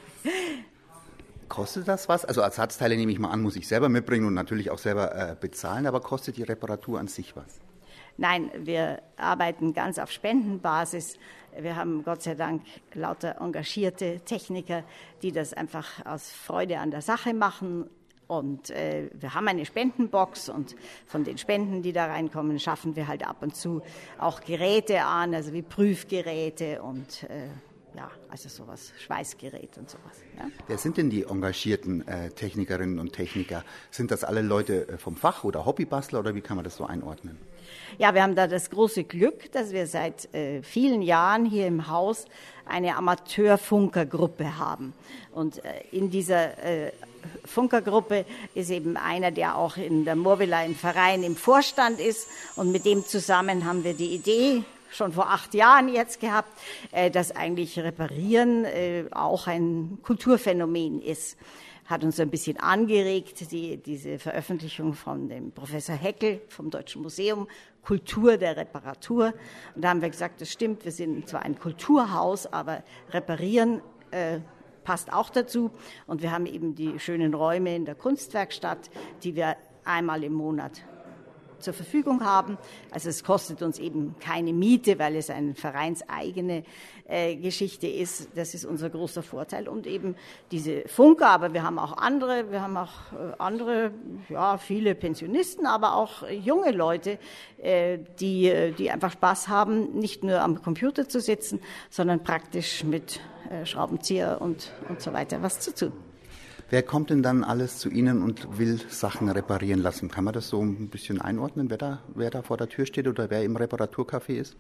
Kostet das was? Also Ersatzteile nehme ich mal an, muss ich selber mitbringen und natürlich auch selber äh, bezahlen, aber kostet die Reparatur an sich was? Nein, wir arbeiten ganz auf Spendenbasis. Wir haben Gott sei Dank lauter engagierte Techniker, die das einfach aus Freude an der Sache machen. Und äh, wir haben eine Spendenbox und von den Spenden, die da reinkommen, schaffen wir halt ab und zu auch Geräte an, also wie Prüfgeräte und äh, ja, also sowas, Schweißgerät und sowas. Ja. Wer sind denn die engagierten äh, Technikerinnen und Techniker? Sind das alle Leute äh, vom Fach oder Hobbybastler oder wie kann man das so einordnen? Ja, wir haben da das große Glück, dass wir seit äh, vielen Jahren hier im Haus eine Amateurfunkergruppe haben. Und äh, in dieser äh, Funkergruppe ist eben einer, der auch in der Moorvilla im Verein im Vorstand ist. Und mit dem zusammen haben wir die Idee schon vor acht Jahren jetzt gehabt, äh, dass eigentlich Reparieren äh, auch ein Kulturphänomen ist. Hat uns ein bisschen angeregt, die, diese Veröffentlichung von dem Professor Heckel vom Deutschen Museum, Kultur der Reparatur. Und da haben wir gesagt, das stimmt, wir sind zwar ein Kulturhaus, aber Reparieren äh, passt auch dazu. Und wir haben eben die schönen Räume in der Kunstwerkstatt, die wir einmal im Monat zur Verfügung haben. Also es kostet uns eben keine Miete, weil es eine vereinseigene äh, Geschichte ist. Das ist unser großer Vorteil. Und eben diese Funker, aber wir haben auch andere, wir haben auch äh, andere, ja, viele Pensionisten, aber auch äh, junge Leute, äh, die, die einfach Spaß haben, nicht nur am Computer zu sitzen, sondern praktisch mit äh, Schraubenzieher und, und so weiter was zu tun. Wer kommt denn dann alles zu Ihnen und will Sachen reparieren lassen? Kann man das so ein bisschen einordnen, wer da, wer da vor der Tür steht oder wer im Reparaturcafé ist?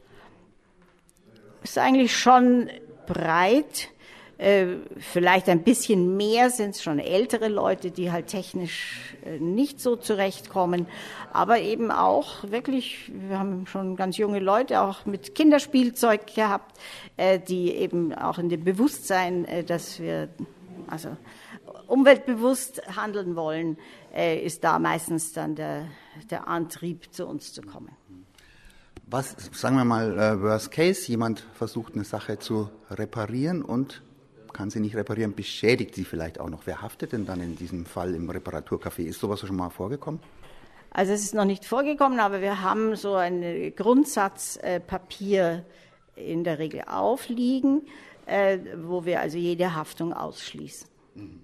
Ist eigentlich schon breit. Äh, vielleicht ein bisschen mehr sind es schon ältere Leute, die halt technisch äh, nicht so zurechtkommen. Aber eben auch wirklich, wir haben schon ganz junge Leute auch mit Kinderspielzeug gehabt, äh, die eben auch in dem Bewusstsein, äh, dass wir also umweltbewusst handeln wollen, äh, ist da meistens dann der, der Antrieb, zu uns zu kommen. Was, sagen wir mal, äh, Worst Case, jemand versucht eine Sache zu reparieren und kann sie nicht reparieren, beschädigt sie vielleicht auch noch. Wer haftet denn dann in diesem Fall im Reparaturcafé? Ist sowas schon mal vorgekommen? Also es ist noch nicht vorgekommen, aber wir haben so ein Grundsatzpapier äh, in der Regel aufliegen, äh, wo wir also jede Haftung ausschließen. Mhm.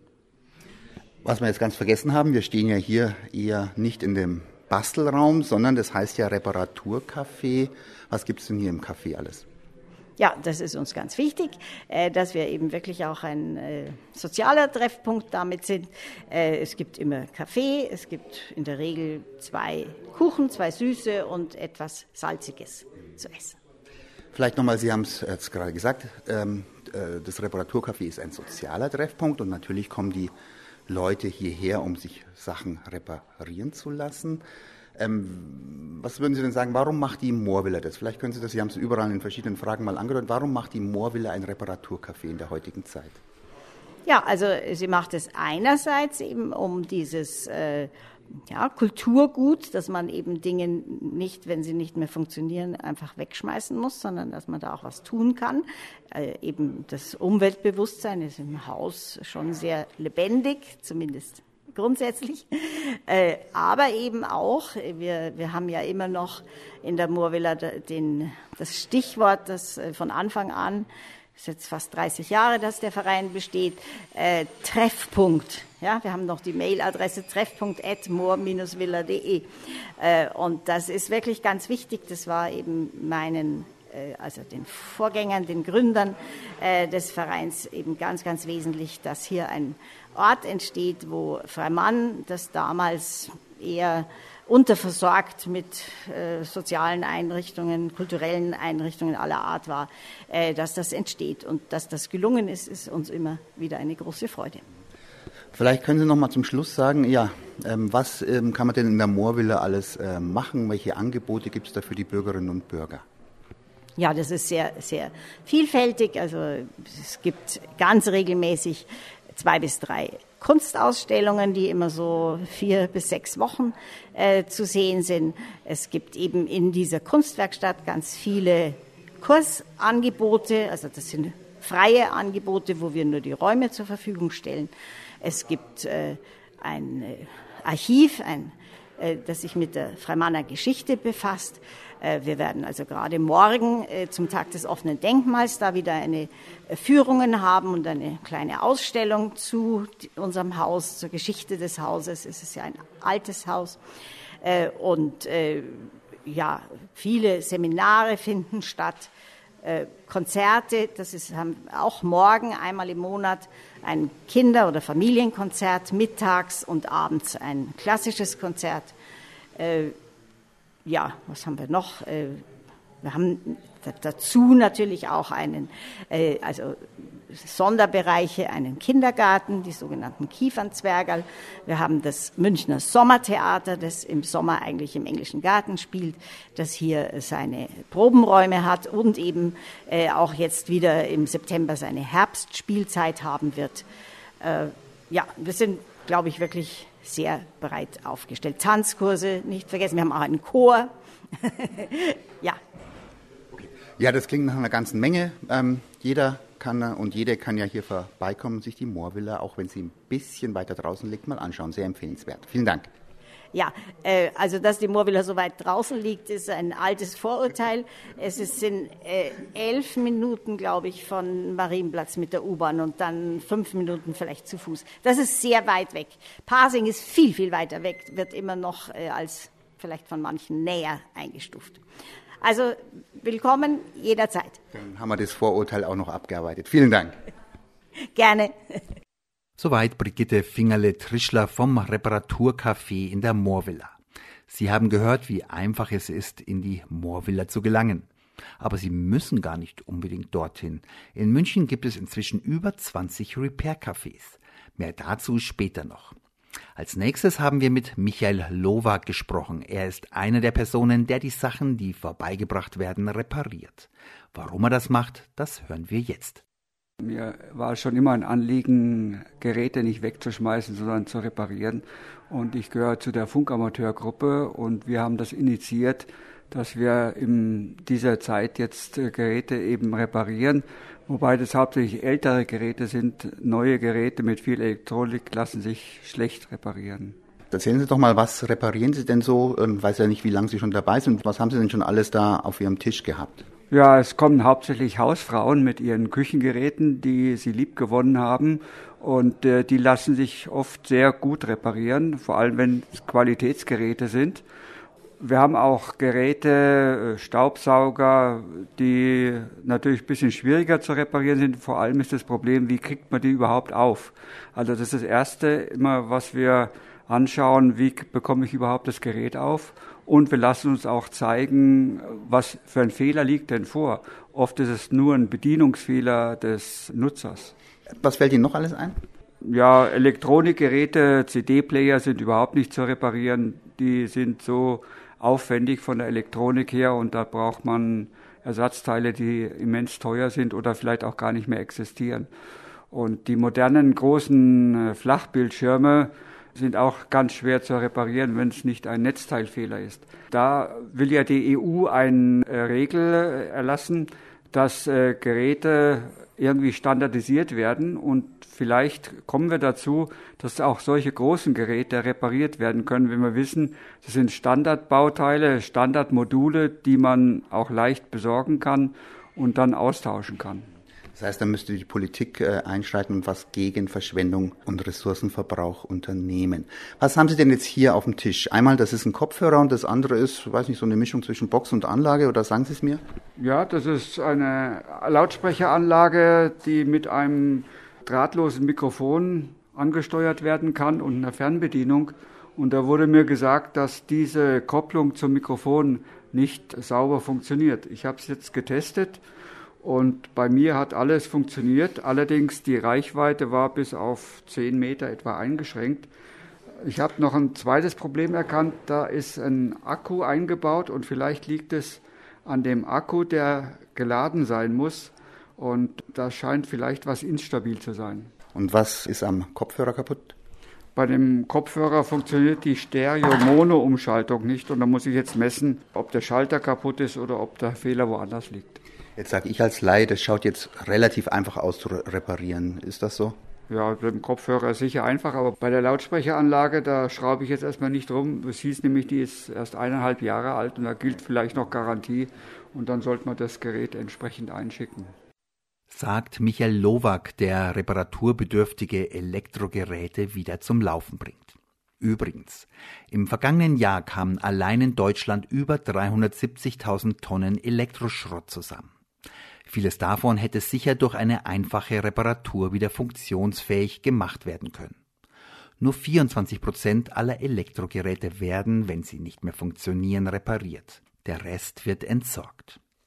Was wir jetzt ganz vergessen haben, wir stehen ja hier eher nicht in dem Bastelraum, sondern das heißt ja Reparaturcafé. Was gibt es denn hier im Café alles? Ja, das ist uns ganz wichtig, dass wir eben wirklich auch ein sozialer Treffpunkt damit sind. Es gibt immer Kaffee, es gibt in der Regel zwei Kuchen, zwei Süße und etwas Salziges zu essen. Vielleicht nochmal, Sie haben es jetzt gerade gesagt, das Reparaturcafé ist ein sozialer Treffpunkt und natürlich kommen die Leute hierher, um sich Sachen reparieren zu lassen. Ähm, was würden Sie denn sagen, warum macht die Moorvilla das? Vielleicht können Sie das, Sie haben es überall in verschiedenen Fragen mal angedeutet, warum macht die Moorvilla ein Reparaturcafé in der heutigen Zeit? Ja, also sie macht es einerseits eben um dieses äh, ja, Kulturgut, dass man eben Dinge nicht, wenn sie nicht mehr funktionieren, einfach wegschmeißen muss, sondern dass man da auch was tun kann. Äh, eben das Umweltbewusstsein ist im Haus schon sehr lebendig, zumindest grundsätzlich. Äh, aber eben auch, wir, wir haben ja immer noch in der Moorvilla den, das Stichwort, das von Anfang an, ist jetzt fast dreißig Jahre, dass der Verein besteht, äh, Treffpunkt. Ja, wir haben noch die Mailadresse treffpunkt at moor Bindestrich villa punkt de. Äh, und das ist wirklich ganz wichtig. Das war eben meinen, äh, also den Vorgängern, den Gründern äh, des Vereins eben ganz, ganz wesentlich, dass hier ein Ort entsteht, wo Freimann, das damals eher unterversorgt mit äh, sozialen Einrichtungen, kulturellen Einrichtungen aller Art war, äh, dass das entsteht. Und dass das gelungen ist, ist uns immer wieder eine große Freude. Vielleicht können Sie noch mal zum Schluss sagen, ja, ähm, was ähm, kann man denn in der Moorvilla alles äh, machen? Welche Angebote gibt es da für die Bürgerinnen und Bürger? Ja, das ist sehr, sehr vielfältig. Also es gibt ganz regelmäßig zwei bis drei Kunstausstellungen, die immer so vier bis sechs Wochen äh, zu sehen sind. Es gibt eben in dieser Kunstwerkstatt ganz viele Kursangebote, also das sind freie Angebote, wo wir nur die Räume zur Verfügung stellen. Es gibt äh, ein äh, Archiv, ein, äh, das sich mit der Freimanner Geschichte befasst. Äh, wir werden also gerade morgen äh, zum Tag des offenen Denkmals da wieder eine äh, Führungen haben und eine kleine Ausstellung zu unserem Haus, zur Geschichte des Hauses. Es ist ja ein altes Haus. Äh, und äh, ja, viele Seminare finden statt. Äh, Konzerte, das ist haben auch morgen einmal im Monat ein Kinder- oder Familienkonzert, mittags und abends ein klassisches Konzert. Äh, ja, was haben wir noch? Äh, Wir haben dazu natürlich auch einen, äh, also Sonderbereiche, einen Kindergarten, die sogenannten Kiefernzwergerl. Wir haben das Münchner Sommertheater, das im Sommer eigentlich im Englischen Garten spielt, das hier seine Probenräume hat und eben äh, auch jetzt wieder im September seine Herbstspielzeit haben wird. Äh, ja, wir sind, glaube ich, wirklich sehr breit aufgestellt. Tanzkurse nicht vergessen, wir haben auch einen Chor. Ja. Ja, das klingt nach einer ganzen Menge. Ähm, jeder kann und jede kann ja hier vorbeikommen und sich die Moorvilla, auch wenn sie ein bisschen weiter draußen liegt, mal anschauen. Sehr empfehlenswert. Vielen Dank. Ja, äh, also dass die Moorvilla so weit draußen liegt, ist ein altes Vorurteil. Es ist, sind äh, elf Minuten, glaube ich, von Marienplatz mit der U-Bahn und dann fünf Minuten vielleicht zu Fuß. Das ist sehr weit weg. Pasing ist viel, viel weiter weg, wird immer noch äh, als vielleicht von manchen näher eingestuft. Also willkommen jederzeit. Dann haben wir das Vorurteil auch noch abgearbeitet. Vielen Dank. Gerne. Soweit Brigitte Fingerle-Trischler vom Reparaturcafé in der Moorvilla. Sie haben gehört, wie einfach es ist, in die Moorvilla zu gelangen. Aber Sie müssen gar nicht unbedingt dorthin. In München gibt es inzwischen über zwanzig Repair-Cafés. Mehr dazu später noch. Als nächstes haben wir mit Michael Lowak gesprochen. Er ist einer der Personen, der die Sachen, die vorbeigebracht werden, repariert. Warum er das macht, das hören wir jetzt. Mir war schon immer ein Anliegen, Geräte nicht wegzuschmeißen, sondern zu reparieren. Und ich gehöre zu der Funkamateurgruppe und wir haben das initiiert, dass wir in dieser Zeit jetzt Geräte eben reparieren. Wobei das hauptsächlich ältere Geräte sind. Neue Geräte mit viel Elektronik lassen sich schlecht reparieren. Erzählen Sie doch mal, was reparieren Sie denn so? Ich weiß ja nicht, wie lange Sie schon dabei sind. Was haben Sie denn schon alles da auf Ihrem Tisch gehabt? Ja, es kommen hauptsächlich Hausfrauen mit ihren Küchengeräten, die sie lieb gewonnen haben. Und äh, die lassen sich oft sehr gut reparieren, vor allem wenn es Qualitätsgeräte sind. Wir haben auch Geräte, Staubsauger, die natürlich ein bisschen schwieriger zu reparieren sind. Vor allem ist das Problem, wie kriegt man die überhaupt auf? Also das ist das Erste immer, was wir anschauen, wie bekomme ich überhaupt das Gerät auf? Und wir lassen uns auch zeigen, was für ein Fehler liegt denn vor. Oft ist es nur ein Bedienungsfehler des Nutzers. Was fällt Ihnen noch alles ein? Ja, Elektronikgeräte, C D-Player sind überhaupt nicht zu reparieren. Die sind so aufwendig von der Elektronik her und da braucht man Ersatzteile, die immens teuer sind oder vielleicht auch gar nicht mehr existieren. Und die modernen großen Flachbildschirme sind auch ganz schwer zu reparieren, wenn es nicht ein Netzteilfehler ist. Da will ja die E U eine Regel erlassen, dass äh, Geräte irgendwie standardisiert werden und vielleicht kommen wir dazu, dass auch solche großen Geräte repariert werden können, wenn wir wissen, das sind Standardbauteile, Standardmodule, die man auch leicht besorgen kann und dann austauschen kann. Das heißt, da müsste die Politik äh, einschreiten und was gegen Verschwendung und Ressourcenverbrauch unternehmen. Was haben Sie denn jetzt hier auf dem Tisch? Einmal, das ist ein Kopfhörer und das andere ist, weiß nicht, so eine Mischung zwischen Box und Anlage, oder sagen Sie es mir? Ja, das ist eine Lautsprecheranlage, die mit einem drahtlosen Mikrofon angesteuert werden kann und einer Fernbedienung. Und da wurde mir gesagt, dass diese Kopplung zum Mikrofon nicht sauber funktioniert. Ich habe es jetzt getestet. Und bei mir hat alles funktioniert, allerdings die Reichweite war bis auf zehn Meter etwa eingeschränkt. Ich habe noch ein zweites Problem erkannt, da ist ein Akku eingebaut und vielleicht liegt es an dem Akku, der geladen sein muss und da scheint vielleicht was instabil zu sein. Und was ist am Kopfhörer kaputt? Bei dem Kopfhörer funktioniert die Stereo-Mono-Umschaltung nicht und da muss ich jetzt messen, ob der Schalter kaputt ist oder ob der Fehler woanders liegt. Jetzt sage ich als Laie, das schaut jetzt relativ einfach aus zu reparieren. Ist das so? Ja, mit dem Kopfhörer ist sicher einfach, aber bei der Lautsprecheranlage, da schraube ich jetzt erstmal nicht rum. Es hieß nämlich, die ist erst eineinhalb Jahre alt und da gilt vielleicht noch Garantie und dann sollte man das Gerät entsprechend einschicken. Sagt Michael Lowak, der reparaturbedürftige Elektrogeräte wieder zum Laufen bringt. Übrigens, im vergangenen Jahr kamen allein in Deutschland über dreihundertsiebzigtausend Tonnen Elektroschrott zusammen. Vieles davon hätte sicher durch eine einfache Reparatur wieder funktionsfähig gemacht werden können. Nur vierundzwanzig Prozent aller Elektrogeräte werden, wenn sie nicht mehr funktionieren, repariert. Der Rest wird entsorgt.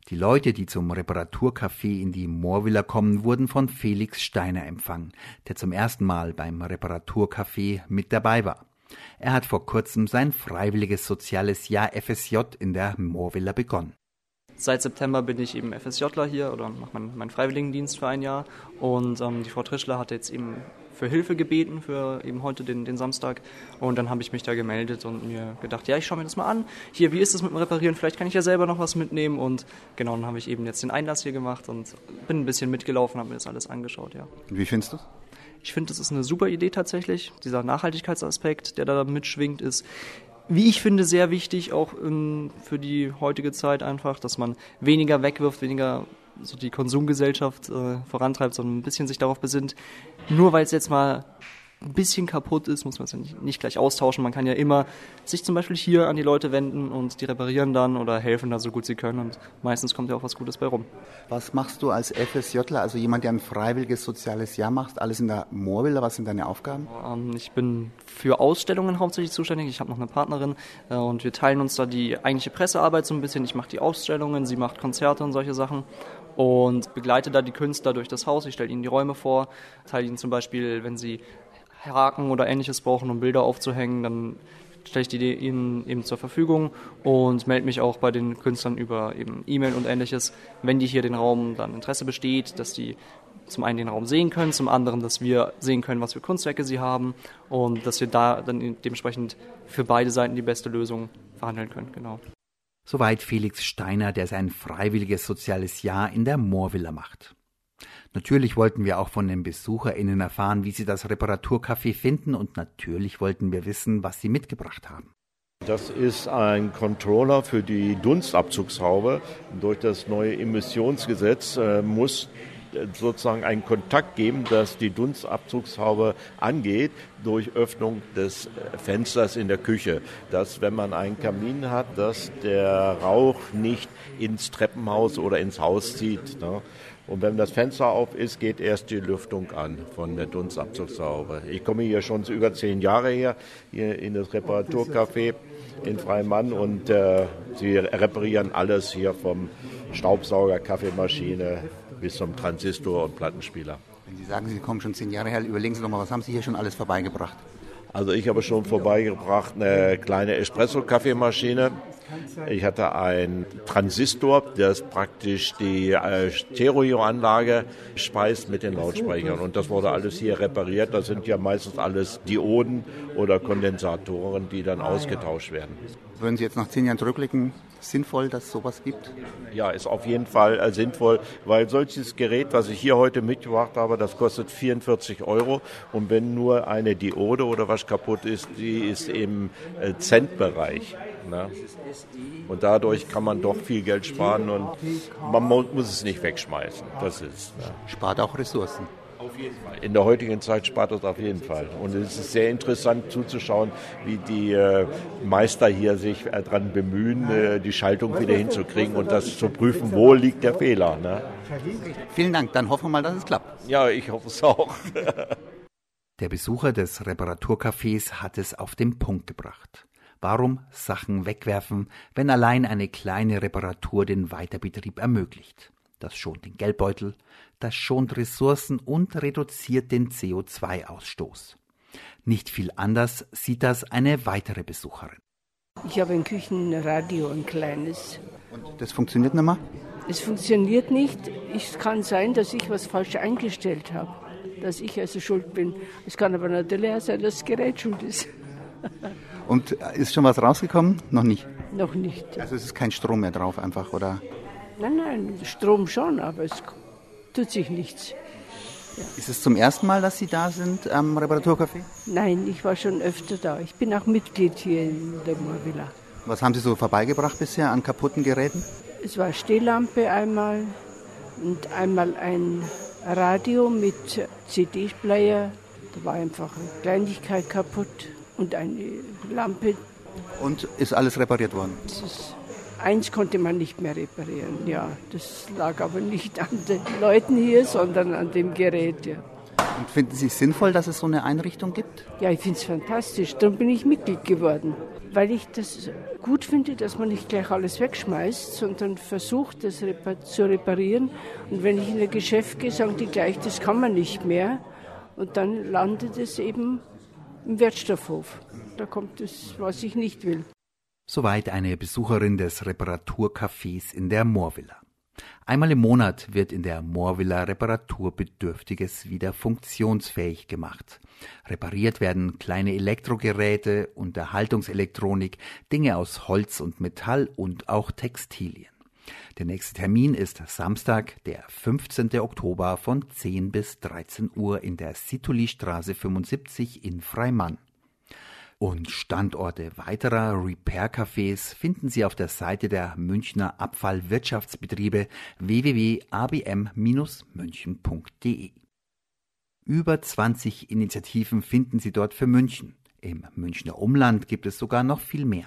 Die Leute, die zum Reparaturcafé in die Moorvilla kommen, wurden von Felix Steiner empfangen, der zum ersten Mal beim Reparaturcafé mit dabei war. Er hat vor kurzem sein freiwilliges soziales Jahr F S J in der Moorvilla begonnen. Seit September bin ich eben FSJler hier oder mache meinen, meinen Freiwilligendienst für ein Jahr. Und ähm, die Frau Trischler hat jetzt eben für Hilfe gebeten, für eben heute den, den Samstag. Und dann habe ich mich da gemeldet und mir gedacht, ja, ich schaue mir das mal an. Hier, wie ist das mit dem Reparieren? Vielleicht kann ich ja selber noch was mitnehmen. Und genau, dann habe ich eben jetzt den Einlass hier gemacht und bin ein bisschen mitgelaufen, habe mir das alles angeschaut, ja. Und wie findest du es? Ich finde, das ist eine super Idee tatsächlich. Dieser Nachhaltigkeitsaspekt, der da mitschwingt, ist, wie ich finde, sehr wichtig, auch ähm, für die heutige Zeit einfach, dass man weniger wegwirft, weniger so die Konsumgesellschaft äh, vorantreibt, sondern ein bisschen sich darauf besinnt, nur weil es jetzt mal ein bisschen kaputt ist, muss man es ja nicht, nicht gleich austauschen. Man kann ja immer sich zum Beispiel hier an die Leute wenden und die reparieren dann oder helfen da so gut sie können und meistens kommt ja auch was Gutes bei rum. Was machst du als FSJler, also jemand, der ein freiwilliges soziales Jahr macht, alles in der Moorvilla? Was sind deine Aufgaben? Ähm, ich bin für Ausstellungen hauptsächlich zuständig. Ich habe noch eine Partnerin äh, und wir teilen uns da die eigentliche Pressearbeit so ein bisschen. Ich mache die Ausstellungen, sie macht Konzerte und solche Sachen und begleite da die Künstler durch das Haus. Ich stelle ihnen die Räume vor, teile ihnen zum Beispiel, wenn sie Haken oder Ähnliches brauchen, um Bilder aufzuhängen, dann stelle ich die ihnen eben zur Verfügung und melde mich auch bei den Künstlern über eben E-Mail und Ähnliches, wenn die hier den Raum dann Interesse besteht, dass die zum einen den Raum sehen können, zum anderen, dass wir sehen können, was für Kunstwerke sie haben und dass wir da dann dementsprechend für beide Seiten die beste Lösung verhandeln können. Genau. Soweit Felix Steiner, der sein freiwilliges soziales Jahr in der Moorvilla macht. Natürlich wollten wir auch von den BesucherInnen erfahren, wie sie das Reparaturcafé finden und natürlich wollten wir wissen, was sie mitgebracht haben. Das ist ein Controller für die Dunstabzugshaube. Durch das neue Emissionsgesetz äh, muss sozusagen einen Kontakt geben, dass die Dunstabzugshaube angeht durch Öffnung des Fensters in der Küche. Dass, wenn man einen Kamin hat, dass der Rauch nicht ins Treppenhaus oder ins Haus zieht, ne? Und wenn das Fenster auf ist, geht erst die Lüftung an von der Dunstabzugshaube. Ich komme hier schon über zehn Jahre her, hier in das Reparaturcafé in Freimann und äh, sie reparieren alles hier vom Staubsauger, Kaffeemaschine bis zum Transistor und Plattenspieler. Wenn Sie sagen, Sie kommen schon zehn Jahre her, überlegen Sie doch mal, was haben Sie hier schon alles vorbeigebracht? Also ich habe schon vorbeigebracht eine kleine Espresso-Kaffeemaschine. Ich hatte einen Transistor, das praktisch die äh, Stereoanlage speist mit den Lautsprechern. Und das wurde alles hier repariert. Das sind ja meistens alles Dioden oder Kondensatoren, die dann ausgetauscht werden. Würden Sie jetzt nach zehn Jahren zurückblicken, sinnvoll, dass es sowas gibt? Ja, ist auf jeden Fall äh, sinnvoll, weil solches Gerät, was ich hier heute mitgebracht habe, das kostet vierundvierzig Euro. Und wenn nur eine Diode oder was kaputt ist, die ist im äh, Centbereich. Ne? Und dadurch kann man doch viel Geld sparen und man muss es nicht wegschmeißen. Das ist, ne? Spart auch Ressourcen. Auf jeden Fall. In der heutigen Zeit spart es auf jeden Fall. Und es ist sehr interessant zuzuschauen, wie die äh, Meister hier sich äh, daran bemühen, äh, die Schaltung wieder hinzukriegen und das zu prüfen, wo liegt der Fehler. Ne? Vielen Dank, dann hoffen wir mal, dass es klappt. Ja, ich hoffe es auch. Der Besucher des Reparaturcafés hat es auf den Punkt gebracht. Warum Sachen wegwerfen, wenn allein eine kleine Reparatur den Weiterbetrieb ermöglicht? Das schont den Geldbeutel, das schont Ressourcen und reduziert den C O zwei Ausstoß. Nicht viel anders sieht das eine weitere Besucherin. Ich habe ein Küchenradio, ein kleines. Und das funktioniert nicht mehr? Es funktioniert nicht. Es kann sein, dass ich was falsch eingestellt habe. Dass ich also schuld bin. Es kann aber natürlich auch sein, dass das Gerät schuld ist. Und ist schon was rausgekommen? Noch nicht? Noch nicht. Also es ist kein Strom mehr drauf einfach, oder? Nein, nein, Strom schon, aber es tut sich nichts. Ja. Ist es zum ersten Mal, dass Sie da sind am Reparaturcafé? Nein, ich war schon öfter da. Ich bin auch Mitglied hier in der Moorvilla. Was haben Sie so vorbeigebracht bisher an kaputten Geräten? Es war Stehlampe einmal und einmal ein Radio mit C D-Player. Da war einfach eine Kleinigkeit kaputt und eine Lampe. Und ist alles repariert worden? Das ist, eins konnte man nicht mehr reparieren, ja. Das lag aber nicht an den Leuten hier, sondern an dem Gerät, ja. Und finden Sie es sinnvoll, dass es so eine Einrichtung gibt? Ja, ich finde es fantastisch. Darum bin ich Mitglied geworden. Weil ich das gut finde, dass man nicht gleich alles wegschmeißt, sondern versucht, das zu reparieren. Und wenn ich in ein Geschäft gehe, sagen die gleich, das kann man nicht mehr. Und dann landet es eben im Wertstoffhof. Da kommt es, was ich nicht will. Soweit eine Besucherin des Reparaturcafés in der Moorvilla. Einmal im Monat wird in der Moorvilla Reparaturbedürftiges wieder funktionsfähig gemacht. Repariert werden kleine Elektrogeräte, Unterhaltungselektronik, Dinge aus Holz und Metall und auch Textilien. Der nächste Termin ist Samstag, der fünfzehnten Oktober von zehn bis dreizehn Uhr in der Situli-Straße fünfundsiebzig in Freimann. Und Standorte weiterer Repair-Cafés finden Sie auf der Seite der Münchner Abfallwirtschaftsbetriebe w w w punkt a b m Bindestrich münchen punkt d e. Über zwanzig Initiativen finden Sie dort für München. Im Münchner Umland gibt es sogar noch viel mehr.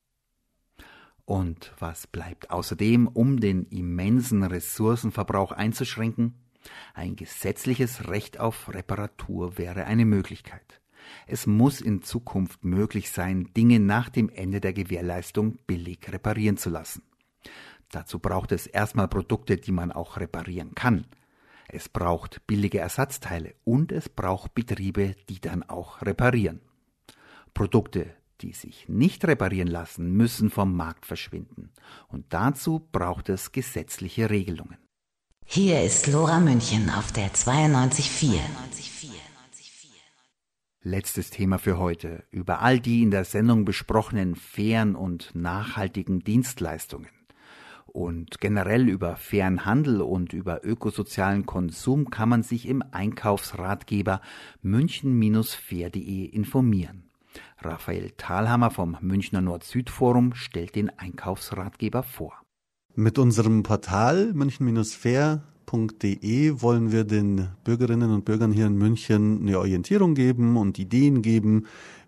Und was bleibt außerdem, um den immensen Ressourcenverbrauch einzuschränken? Ein gesetzliches Recht auf Reparatur wäre eine Möglichkeit. Es muss in Zukunft möglich sein, Dinge nach dem Ende der Gewährleistung billig reparieren zu lassen. Dazu braucht es erstmal Produkte, die man auch reparieren kann. Es braucht billige Ersatzteile und es braucht Betriebe, die dann auch reparieren. Produkte, die sich nicht reparieren lassen, müssen vom Markt verschwinden. Und dazu braucht es gesetzliche Regelungen. Hier ist Lora München auf der zweiundneunzig Komma vier. Letztes Thema für heute. Über all die in der Sendung besprochenen fairen und nachhaltigen Dienstleistungen. Und generell über fairen Handel und über ökosozialen Konsum kann man sich im Einkaufsratgeber münchen fair punkt de informieren. Raphael Thalhammer vom Münchner Nord-Süd-Forum stellt den Einkaufsratgeber vor. Mit unserem Portal münchen fair punkt de wollen wir den Bürgerinnen und Bürgern hier in München eine Orientierung geben und Ideen geben,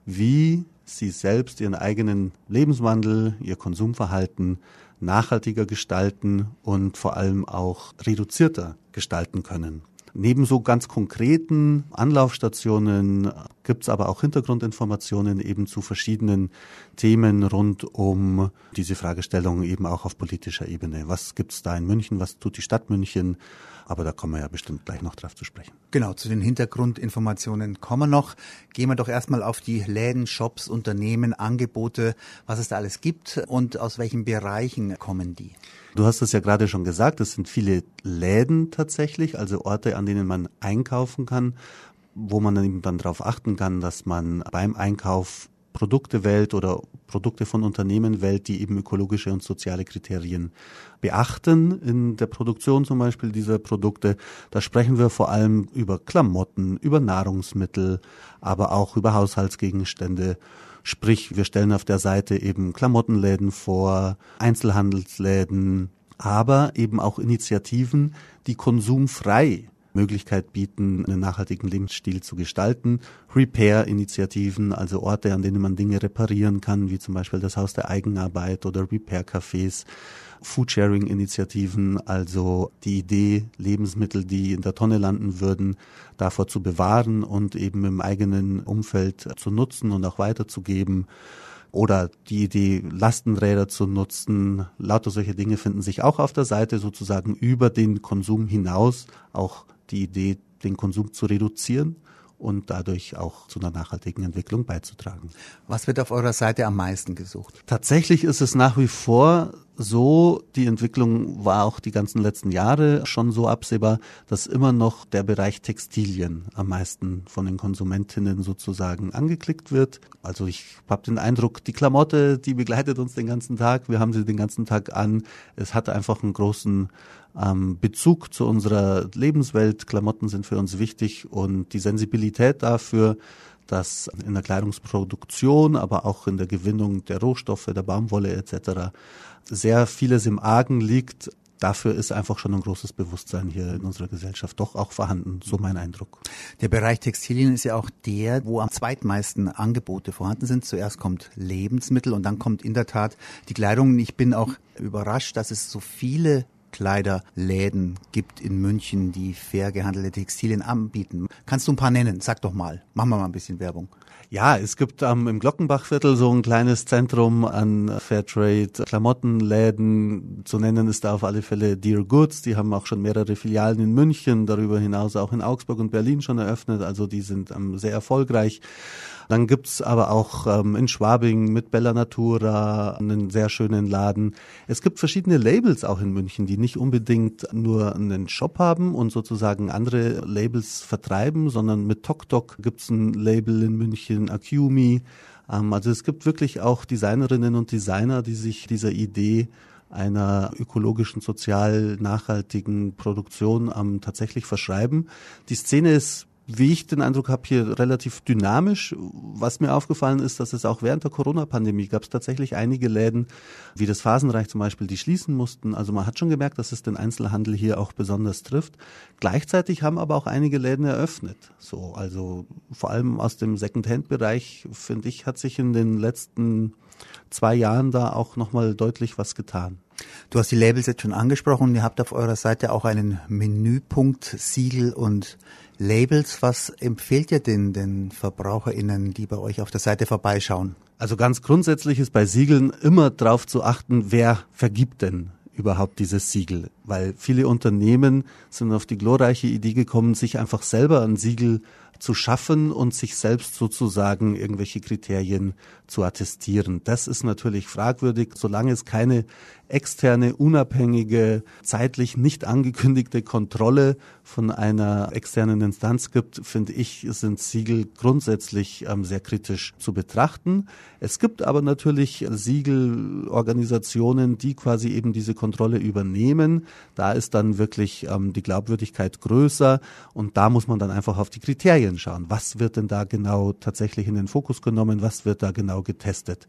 wie sie selbst ihren eigenen Lebenswandel, ihr Konsumverhalten nachhaltiger gestalten und vor allem auch reduzierter gestalten können. Neben so ganz konkreten Anlaufstationen gibt es aber auch Hintergrundinformationen eben zu verschiedenen Themen rund um diese Fragestellung eben auch auf politischer Ebene. Was gibt es da in München? Was tut die Stadt München? Aber da kommen wir ja bestimmt gleich noch drauf zu sprechen. Genau, zu den Hintergrundinformationen kommen wir noch. Gehen wir doch erstmal auf die Läden, Shops, Unternehmen, Angebote, was es da alles gibt und aus welchen Bereichen kommen die? Du hast es ja gerade schon gesagt, es sind viele Läden tatsächlich, also Orte, an denen man einkaufen kann, wo man dann eben dann darauf achten kann, dass man beim Einkauf Produkte wählt oder Produkte von Unternehmen wählt, die eben ökologische und soziale Kriterien beachten in der Produktion zum Beispiel dieser Produkte. Da sprechen wir vor allem über Klamotten, über Nahrungsmittel, aber auch über Haushaltsgegenstände. Sprich, wir stellen auf der Seite eben Klamottenläden vor, Einzelhandelsläden, aber eben auch Initiativen, die konsumfrei Möglichkeit bieten, einen nachhaltigen Lebensstil zu gestalten. Repair-Initiativen, also Orte, an denen man Dinge reparieren kann, wie zum Beispiel das Haus der Eigenarbeit oder Repair-Cafés. Foodsharing-Initiativen, also die Idee, Lebensmittel, die in der Tonne landen würden, davor zu bewahren und eben im eigenen Umfeld zu nutzen und auch weiterzugeben. Oder die Idee, Lastenräder zu nutzen. Lauter solche Dinge finden sich auch auf der Seite, sozusagen über den Konsum hinaus. Auch die Idee, den Konsum zu reduzieren und dadurch auch zu einer nachhaltigen Entwicklung beizutragen. Was wird auf eurer Seite am meisten gesucht? Tatsächlich ist es nach wie vor so, die Entwicklung war auch die ganzen letzten Jahre schon so absehbar, dass immer noch der Bereich Textilien am meisten von den Konsumentinnen sozusagen angeklickt wird. Also ich habe den Eindruck, die Klamotte, die begleitet uns den ganzen Tag, wir haben sie den ganzen Tag an. Es hat einfach einen großen ähm, Bezug zu unserer Lebenswelt. Klamotten sind für uns wichtig und die Sensibilität dafür, dass in der Kleidungsproduktion, aber auch in der Gewinnung der Rohstoffe, der Baumwolle et cetera sehr vieles im Argen liegt. Dafür ist einfach schon ein großes Bewusstsein hier in unserer Gesellschaft doch auch vorhanden, so mein Eindruck. Der Bereich Textilien ist ja auch der, wo am zweitmeisten Angebote vorhanden sind. Zuerst kommt Lebensmittel und dann kommt in der Tat die Kleidung. Ich bin auch überrascht, dass es so viele Kleiderläden gibt in München, die fair gehandelte Textilien anbieten. Kannst du ein paar nennen? Sag doch mal. Machen wir mal ein bisschen Werbung. Ja, es gibt ähm, im Glockenbachviertel so ein kleines Zentrum an Fairtrade-Klamottenläden. Zu nennen ist da auf alle Fälle Dear Goods. Die haben auch schon mehrere Filialen in München, darüber hinaus auch in Augsburg und Berlin schon eröffnet. Also die sind ähm, sehr erfolgreich. Dann gibt's aber auch ähm, in Schwabing mit Bella Natura einen sehr schönen Laden. Es gibt verschiedene Labels auch in München, die nicht unbedingt nur einen Shop haben und sozusagen andere Labels vertreiben, sondern mit Tok Tok gibt's ein Label in München, Akumi. Ähm, also es gibt wirklich auch Designerinnen und Designer, die sich dieser Idee einer ökologischen, sozial nachhaltigen Produktion ähm, tatsächlich verschreiben. Die Szene ist, wie ich den Eindruck habe, hier relativ dynamisch. Was mir aufgefallen ist, dass es auch während der Corona-Pandemie gab es tatsächlich einige Läden, wie das Phasenreich zum Beispiel, die schließen mussten. Also man hat schon gemerkt, dass es den Einzelhandel hier auch besonders trifft. Gleichzeitig haben aber auch einige Läden eröffnet. So, also vor allem aus dem Second-Hand-Bereich, finde ich, hat sich in den letzten zwei Jahren da auch nochmal deutlich was getan. Du hast die Labels jetzt schon angesprochen und ihr habt auf eurer Seite auch einen Menüpunkt, Siegel und Labels. Was empfehlt ihr denn den VerbraucherInnen, die bei euch auf der Seite vorbeischauen? Also ganz grundsätzlich ist bei Siegeln immer darauf zu achten, wer vergibt denn überhaupt dieses Siegel. Weil viele Unternehmen sind auf die glorreiche Idee gekommen, sich einfach selber ein Siegel zu schaffen und sich selbst sozusagen irgendwelche Kriterien zu attestieren. Das ist natürlich fragwürdig, solange es keine externe, unabhängige, zeitlich nicht angekündigte Kontrolle von einer externen Instanz gibt, finde ich, sind Siegel grundsätzlich ähm, sehr kritisch zu betrachten. Es gibt aber natürlich Siegelorganisationen, die quasi eben diese Kontrolle übernehmen. Da ist dann wirklich ähm, die Glaubwürdigkeit größer und da muss man dann einfach auf die Kriterien schauen. Was wird denn da genau tatsächlich in den Fokus genommen? Was wird da genau getestet?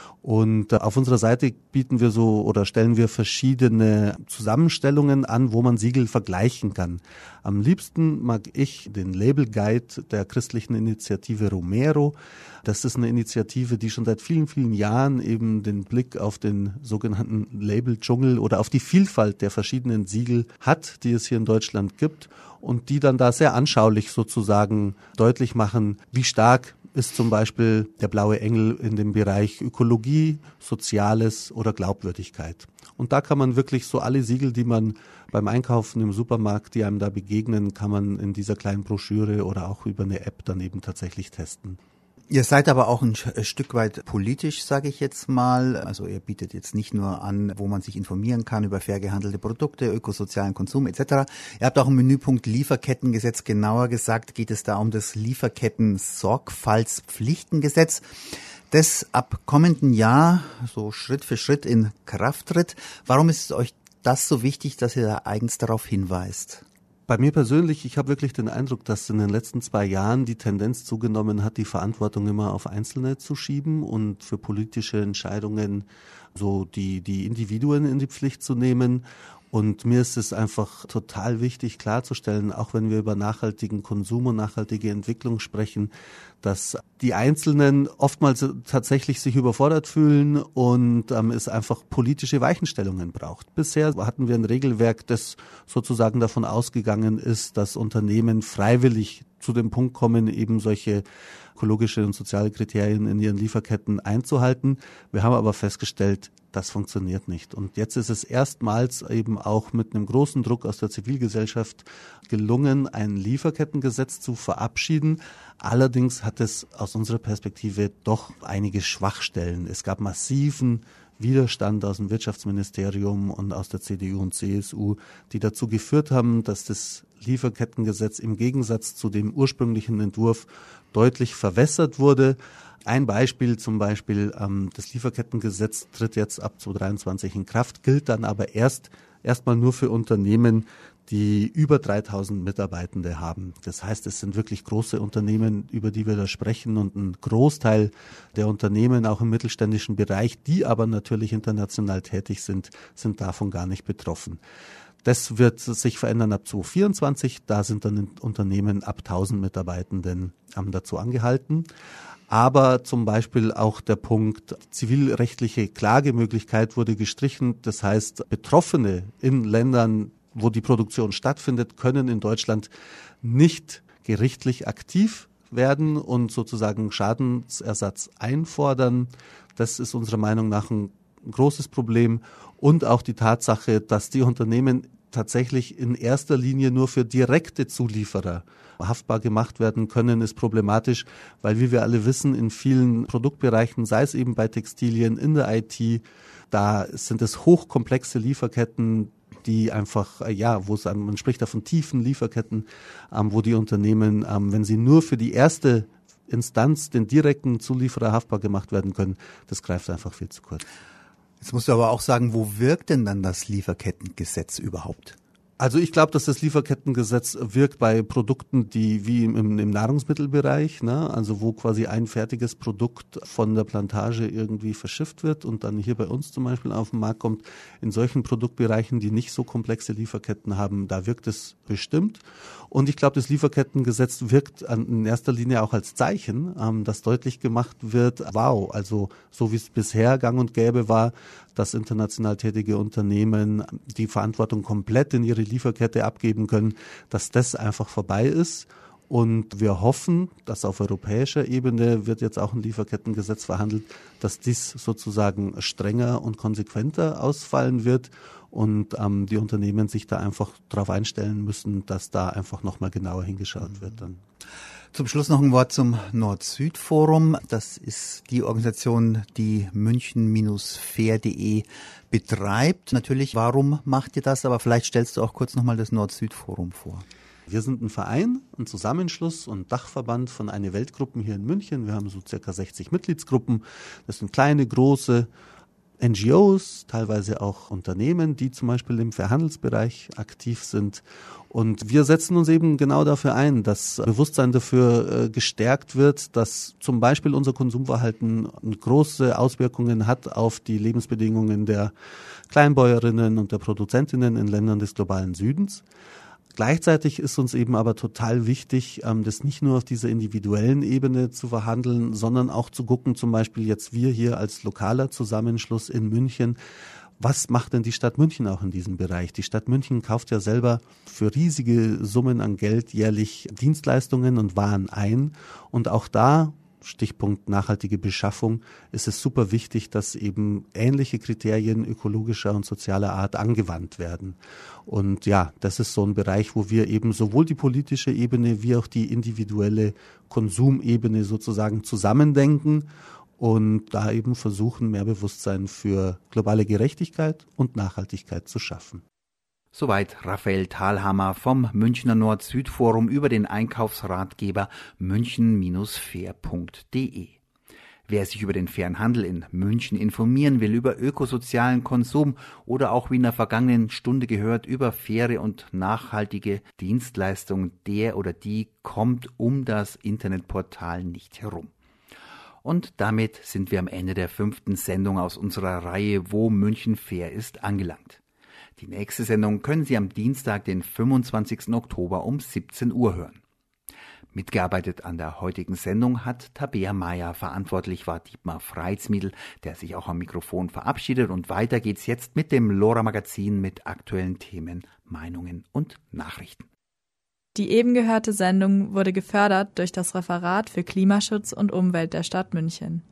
Und auf unserer Seite bieten wir so oder stellen wir verschiedene Zusammenstellungen an, wo man Siegel vergleichen kann. Am liebsten mag ich den Label Guide der christlichen Initiative Romero. Das ist eine Initiative, die schon seit vielen, vielen Jahren eben den Blick auf den sogenannten Label-Dschungel oder auf die Vielfalt der verschiedenen Siegel hat, die es hier in Deutschland gibt und die dann da sehr anschaulich sozusagen deutlich machen, wie stark ist zum Beispiel der blaue Engel in dem Bereich Ökologie, Soziales oder Glaubwürdigkeit. Und da kann man wirklich so alle Siegel, die man beim Einkaufen im Supermarkt, die einem da begegnen, kann man in dieser kleinen Broschüre oder auch über eine App dann eben tatsächlich testen. Ihr seid aber auch ein Stück weit politisch, sage ich jetzt mal. Also ihr bietet jetzt nicht nur an, wo man sich informieren kann über fair gehandelte Produkte, ökosozialen Konsum et cetera. Ihr habt auch einen Menüpunkt Lieferkettengesetz. Genauer gesagt geht es da um das Lieferketten-Sorgfaltspflichtengesetz, das ab kommenden Jahr so Schritt für Schritt in Kraft tritt. Warum ist euch das so wichtig, dass ihr da eigens darauf hinweist? Bei mir persönlich, ich habe wirklich den Eindruck, dass in den letzten zwei Jahren die Tendenz zugenommen hat, die Verantwortung immer auf Einzelne zu schieben und für politische Entscheidungen so die, die Individuen in die Pflicht zu nehmen. Und mir ist es einfach total wichtig klarzustellen, auch wenn wir über nachhaltigen Konsum und nachhaltige Entwicklung sprechen, dass die Einzelnen oftmals tatsächlich sich überfordert fühlen und ähm, es einfach politische Weichenstellungen braucht. Bisher hatten wir ein Regelwerk, das sozusagen davon ausgegangen ist, dass Unternehmen freiwillig zu dem Punkt kommen, eben solche ökologische und soziale Kriterien in ihren Lieferketten einzuhalten. Wir haben aber festgestellt, das funktioniert nicht. Und jetzt ist es erstmals eben auch mit einem großen Druck aus der Zivilgesellschaft gelungen, ein Lieferkettengesetz zu verabschieden. Allerdings hat es aus unserer Perspektive doch einige Schwachstellen. Es gab massiven Widerstand aus dem Wirtschaftsministerium und aus der C D U und C S U, die dazu geführt haben, dass das Lieferkettengesetz im Gegensatz zu dem ursprünglichen Entwurf deutlich verwässert wurde. Ein Beispiel zum Beispiel, ähm, das Lieferkettengesetz tritt jetzt ab zweitausenddreiundzwanzig in Kraft, gilt dann aber erst erstmal nur für Unternehmen, die über dreitausend Mitarbeitende haben. Das heißt, es sind wirklich große Unternehmen, über die wir da sprechen und ein Großteil der Unternehmen, auch im mittelständischen Bereich, die aber natürlich international tätig sind, sind davon gar nicht betroffen. Das wird sich verändern ab zweitausendvierundzwanzig. Da sind dann Unternehmen ab tausend Mitarbeitenden ähm, dazu angehalten. Aber zum Beispiel auch der Punkt zivilrechtliche Klagemöglichkeit wurde gestrichen. Das heißt, Betroffene in Ländern, wo die Produktion stattfindet, können in Deutschland nicht gerichtlich aktiv werden und sozusagen Schadensersatz einfordern. Das ist unserer Meinung nach ein großes Problem. Und auch die Tatsache, dass die Unternehmen tatsächlich in erster Linie nur für direkte Zulieferer haftbar gemacht werden können, ist problematisch, weil, wie wir alle wissen, in vielen Produktbereichen, sei es eben bei Textilien, in der I T, da sind es hochkomplexe Lieferketten, die einfach, ja, wo es, man spricht da von tiefen Lieferketten, ähm, wo die Unternehmen, ähm, wenn sie nur für die erste Instanz, den direkten Zulieferer haftbar gemacht werden können, das greift einfach viel zu kurz. Jetzt musst du aber auch sagen, wo wirkt denn dann das Lieferkettengesetz überhaupt? Also ich glaube, dass das Lieferkettengesetz wirkt bei Produkten, die wie im, im Nahrungsmittelbereich, ne, also wo quasi ein fertiges Produkt von der Plantage irgendwie verschifft wird und dann hier bei uns zum Beispiel auf den Markt kommt. In solchen Produktbereichen, die nicht so komplexe Lieferketten haben, da wirkt es bestimmt. Und ich glaube, das Lieferkettengesetz wirkt an, in erster Linie auch als Zeichen, ähm, dass deutlich gemacht wird, wow, also so wie es bisher gang und gäbe war, dass international tätige Unternehmen die Verantwortung komplett in ihre Lieferkette abgeben können, dass das einfach vorbei ist. Und wir hoffen, dass auf europäischer Ebene wird jetzt auch ein Lieferkettengesetz verhandelt, dass dies sozusagen strenger und konsequenter ausfallen wird und ähm, die Unternehmen sich da einfach darauf einstellen müssen, dass da einfach nochmal genauer hingeschaut wird dann. Zum Schluss noch ein Wort zum Nord-Süd-Forum. Das ist die Organisation, die München Fair punkt de betreibt. Natürlich, warum macht ihr das? Aber vielleicht stellst du auch kurz nochmal das Nord-Süd-Forum vor. Wir sind ein Verein, ein Zusammenschluss und Dachverband von Eine Weltgruppen hier in München. Wir haben so circa sechzig Mitgliedsgruppen. Das sind kleine, große N G Os, teilweise auch Unternehmen, die zum Beispiel im Fairhandelsbereich aktiv sind. Und wir setzen uns eben genau dafür ein, dass Bewusstsein dafür äh, gestärkt wird, dass zum Beispiel unser Konsumverhalten große Auswirkungen hat auf die Lebensbedingungen der Kleinbäuerinnen und der Produzentinnen in Ländern des globalen Südens. Gleichzeitig ist uns eben aber total wichtig, das nicht nur auf dieser individuellen Ebene zu verhandeln, sondern auch zu gucken, zum Beispiel jetzt wir hier als lokaler Zusammenschluss in München, was macht denn die Stadt München auch in diesem Bereich? Die Stadt München kauft ja selber für riesige Summen an Geld jährlich Dienstleistungen und Waren ein und auch da, Stichpunkt nachhaltige Beschaffung, ist es super wichtig, dass eben ähnliche Kriterien ökologischer und sozialer Art angewandt werden. Und ja, das ist so ein Bereich, wo wir eben sowohl die politische Ebene wie auch die individuelle Konsumebene sozusagen zusammendenken und da eben versuchen, mehr Bewusstsein für globale Gerechtigkeit und Nachhaltigkeit zu schaffen. Soweit Raphael Thalhammer vom Münchner Nord-Süd-Forum über den Einkaufsratgeber München Fair punkt de. Wer sich über den fairen Handel in München informieren will, über ökosozialen Konsum oder auch wie in der vergangenen Stunde gehört, über faire und nachhaltige Dienstleistungen, der oder die kommt um das Internetportal nicht herum. Und damit sind wir am Ende der fünften Sendung aus unserer Reihe Wo München fair ist angelangt. Die nächste Sendung können Sie am Dienstag, den fünfundzwanzigsten Oktober um siebzehn Uhr hören. Mitgearbeitet an der heutigen Sendung hat Tabea Meyer, verantwortlich war Dietmar Freitsmiedl, der sich auch am Mikrofon verabschiedet. Und weiter geht's jetzt mit dem LoRa-Magazin mit aktuellen Themen, Meinungen und Nachrichten. Die eben gehörte Sendung wurde gefördert durch das Referat für Klimaschutz und Umwelt der Stadt München.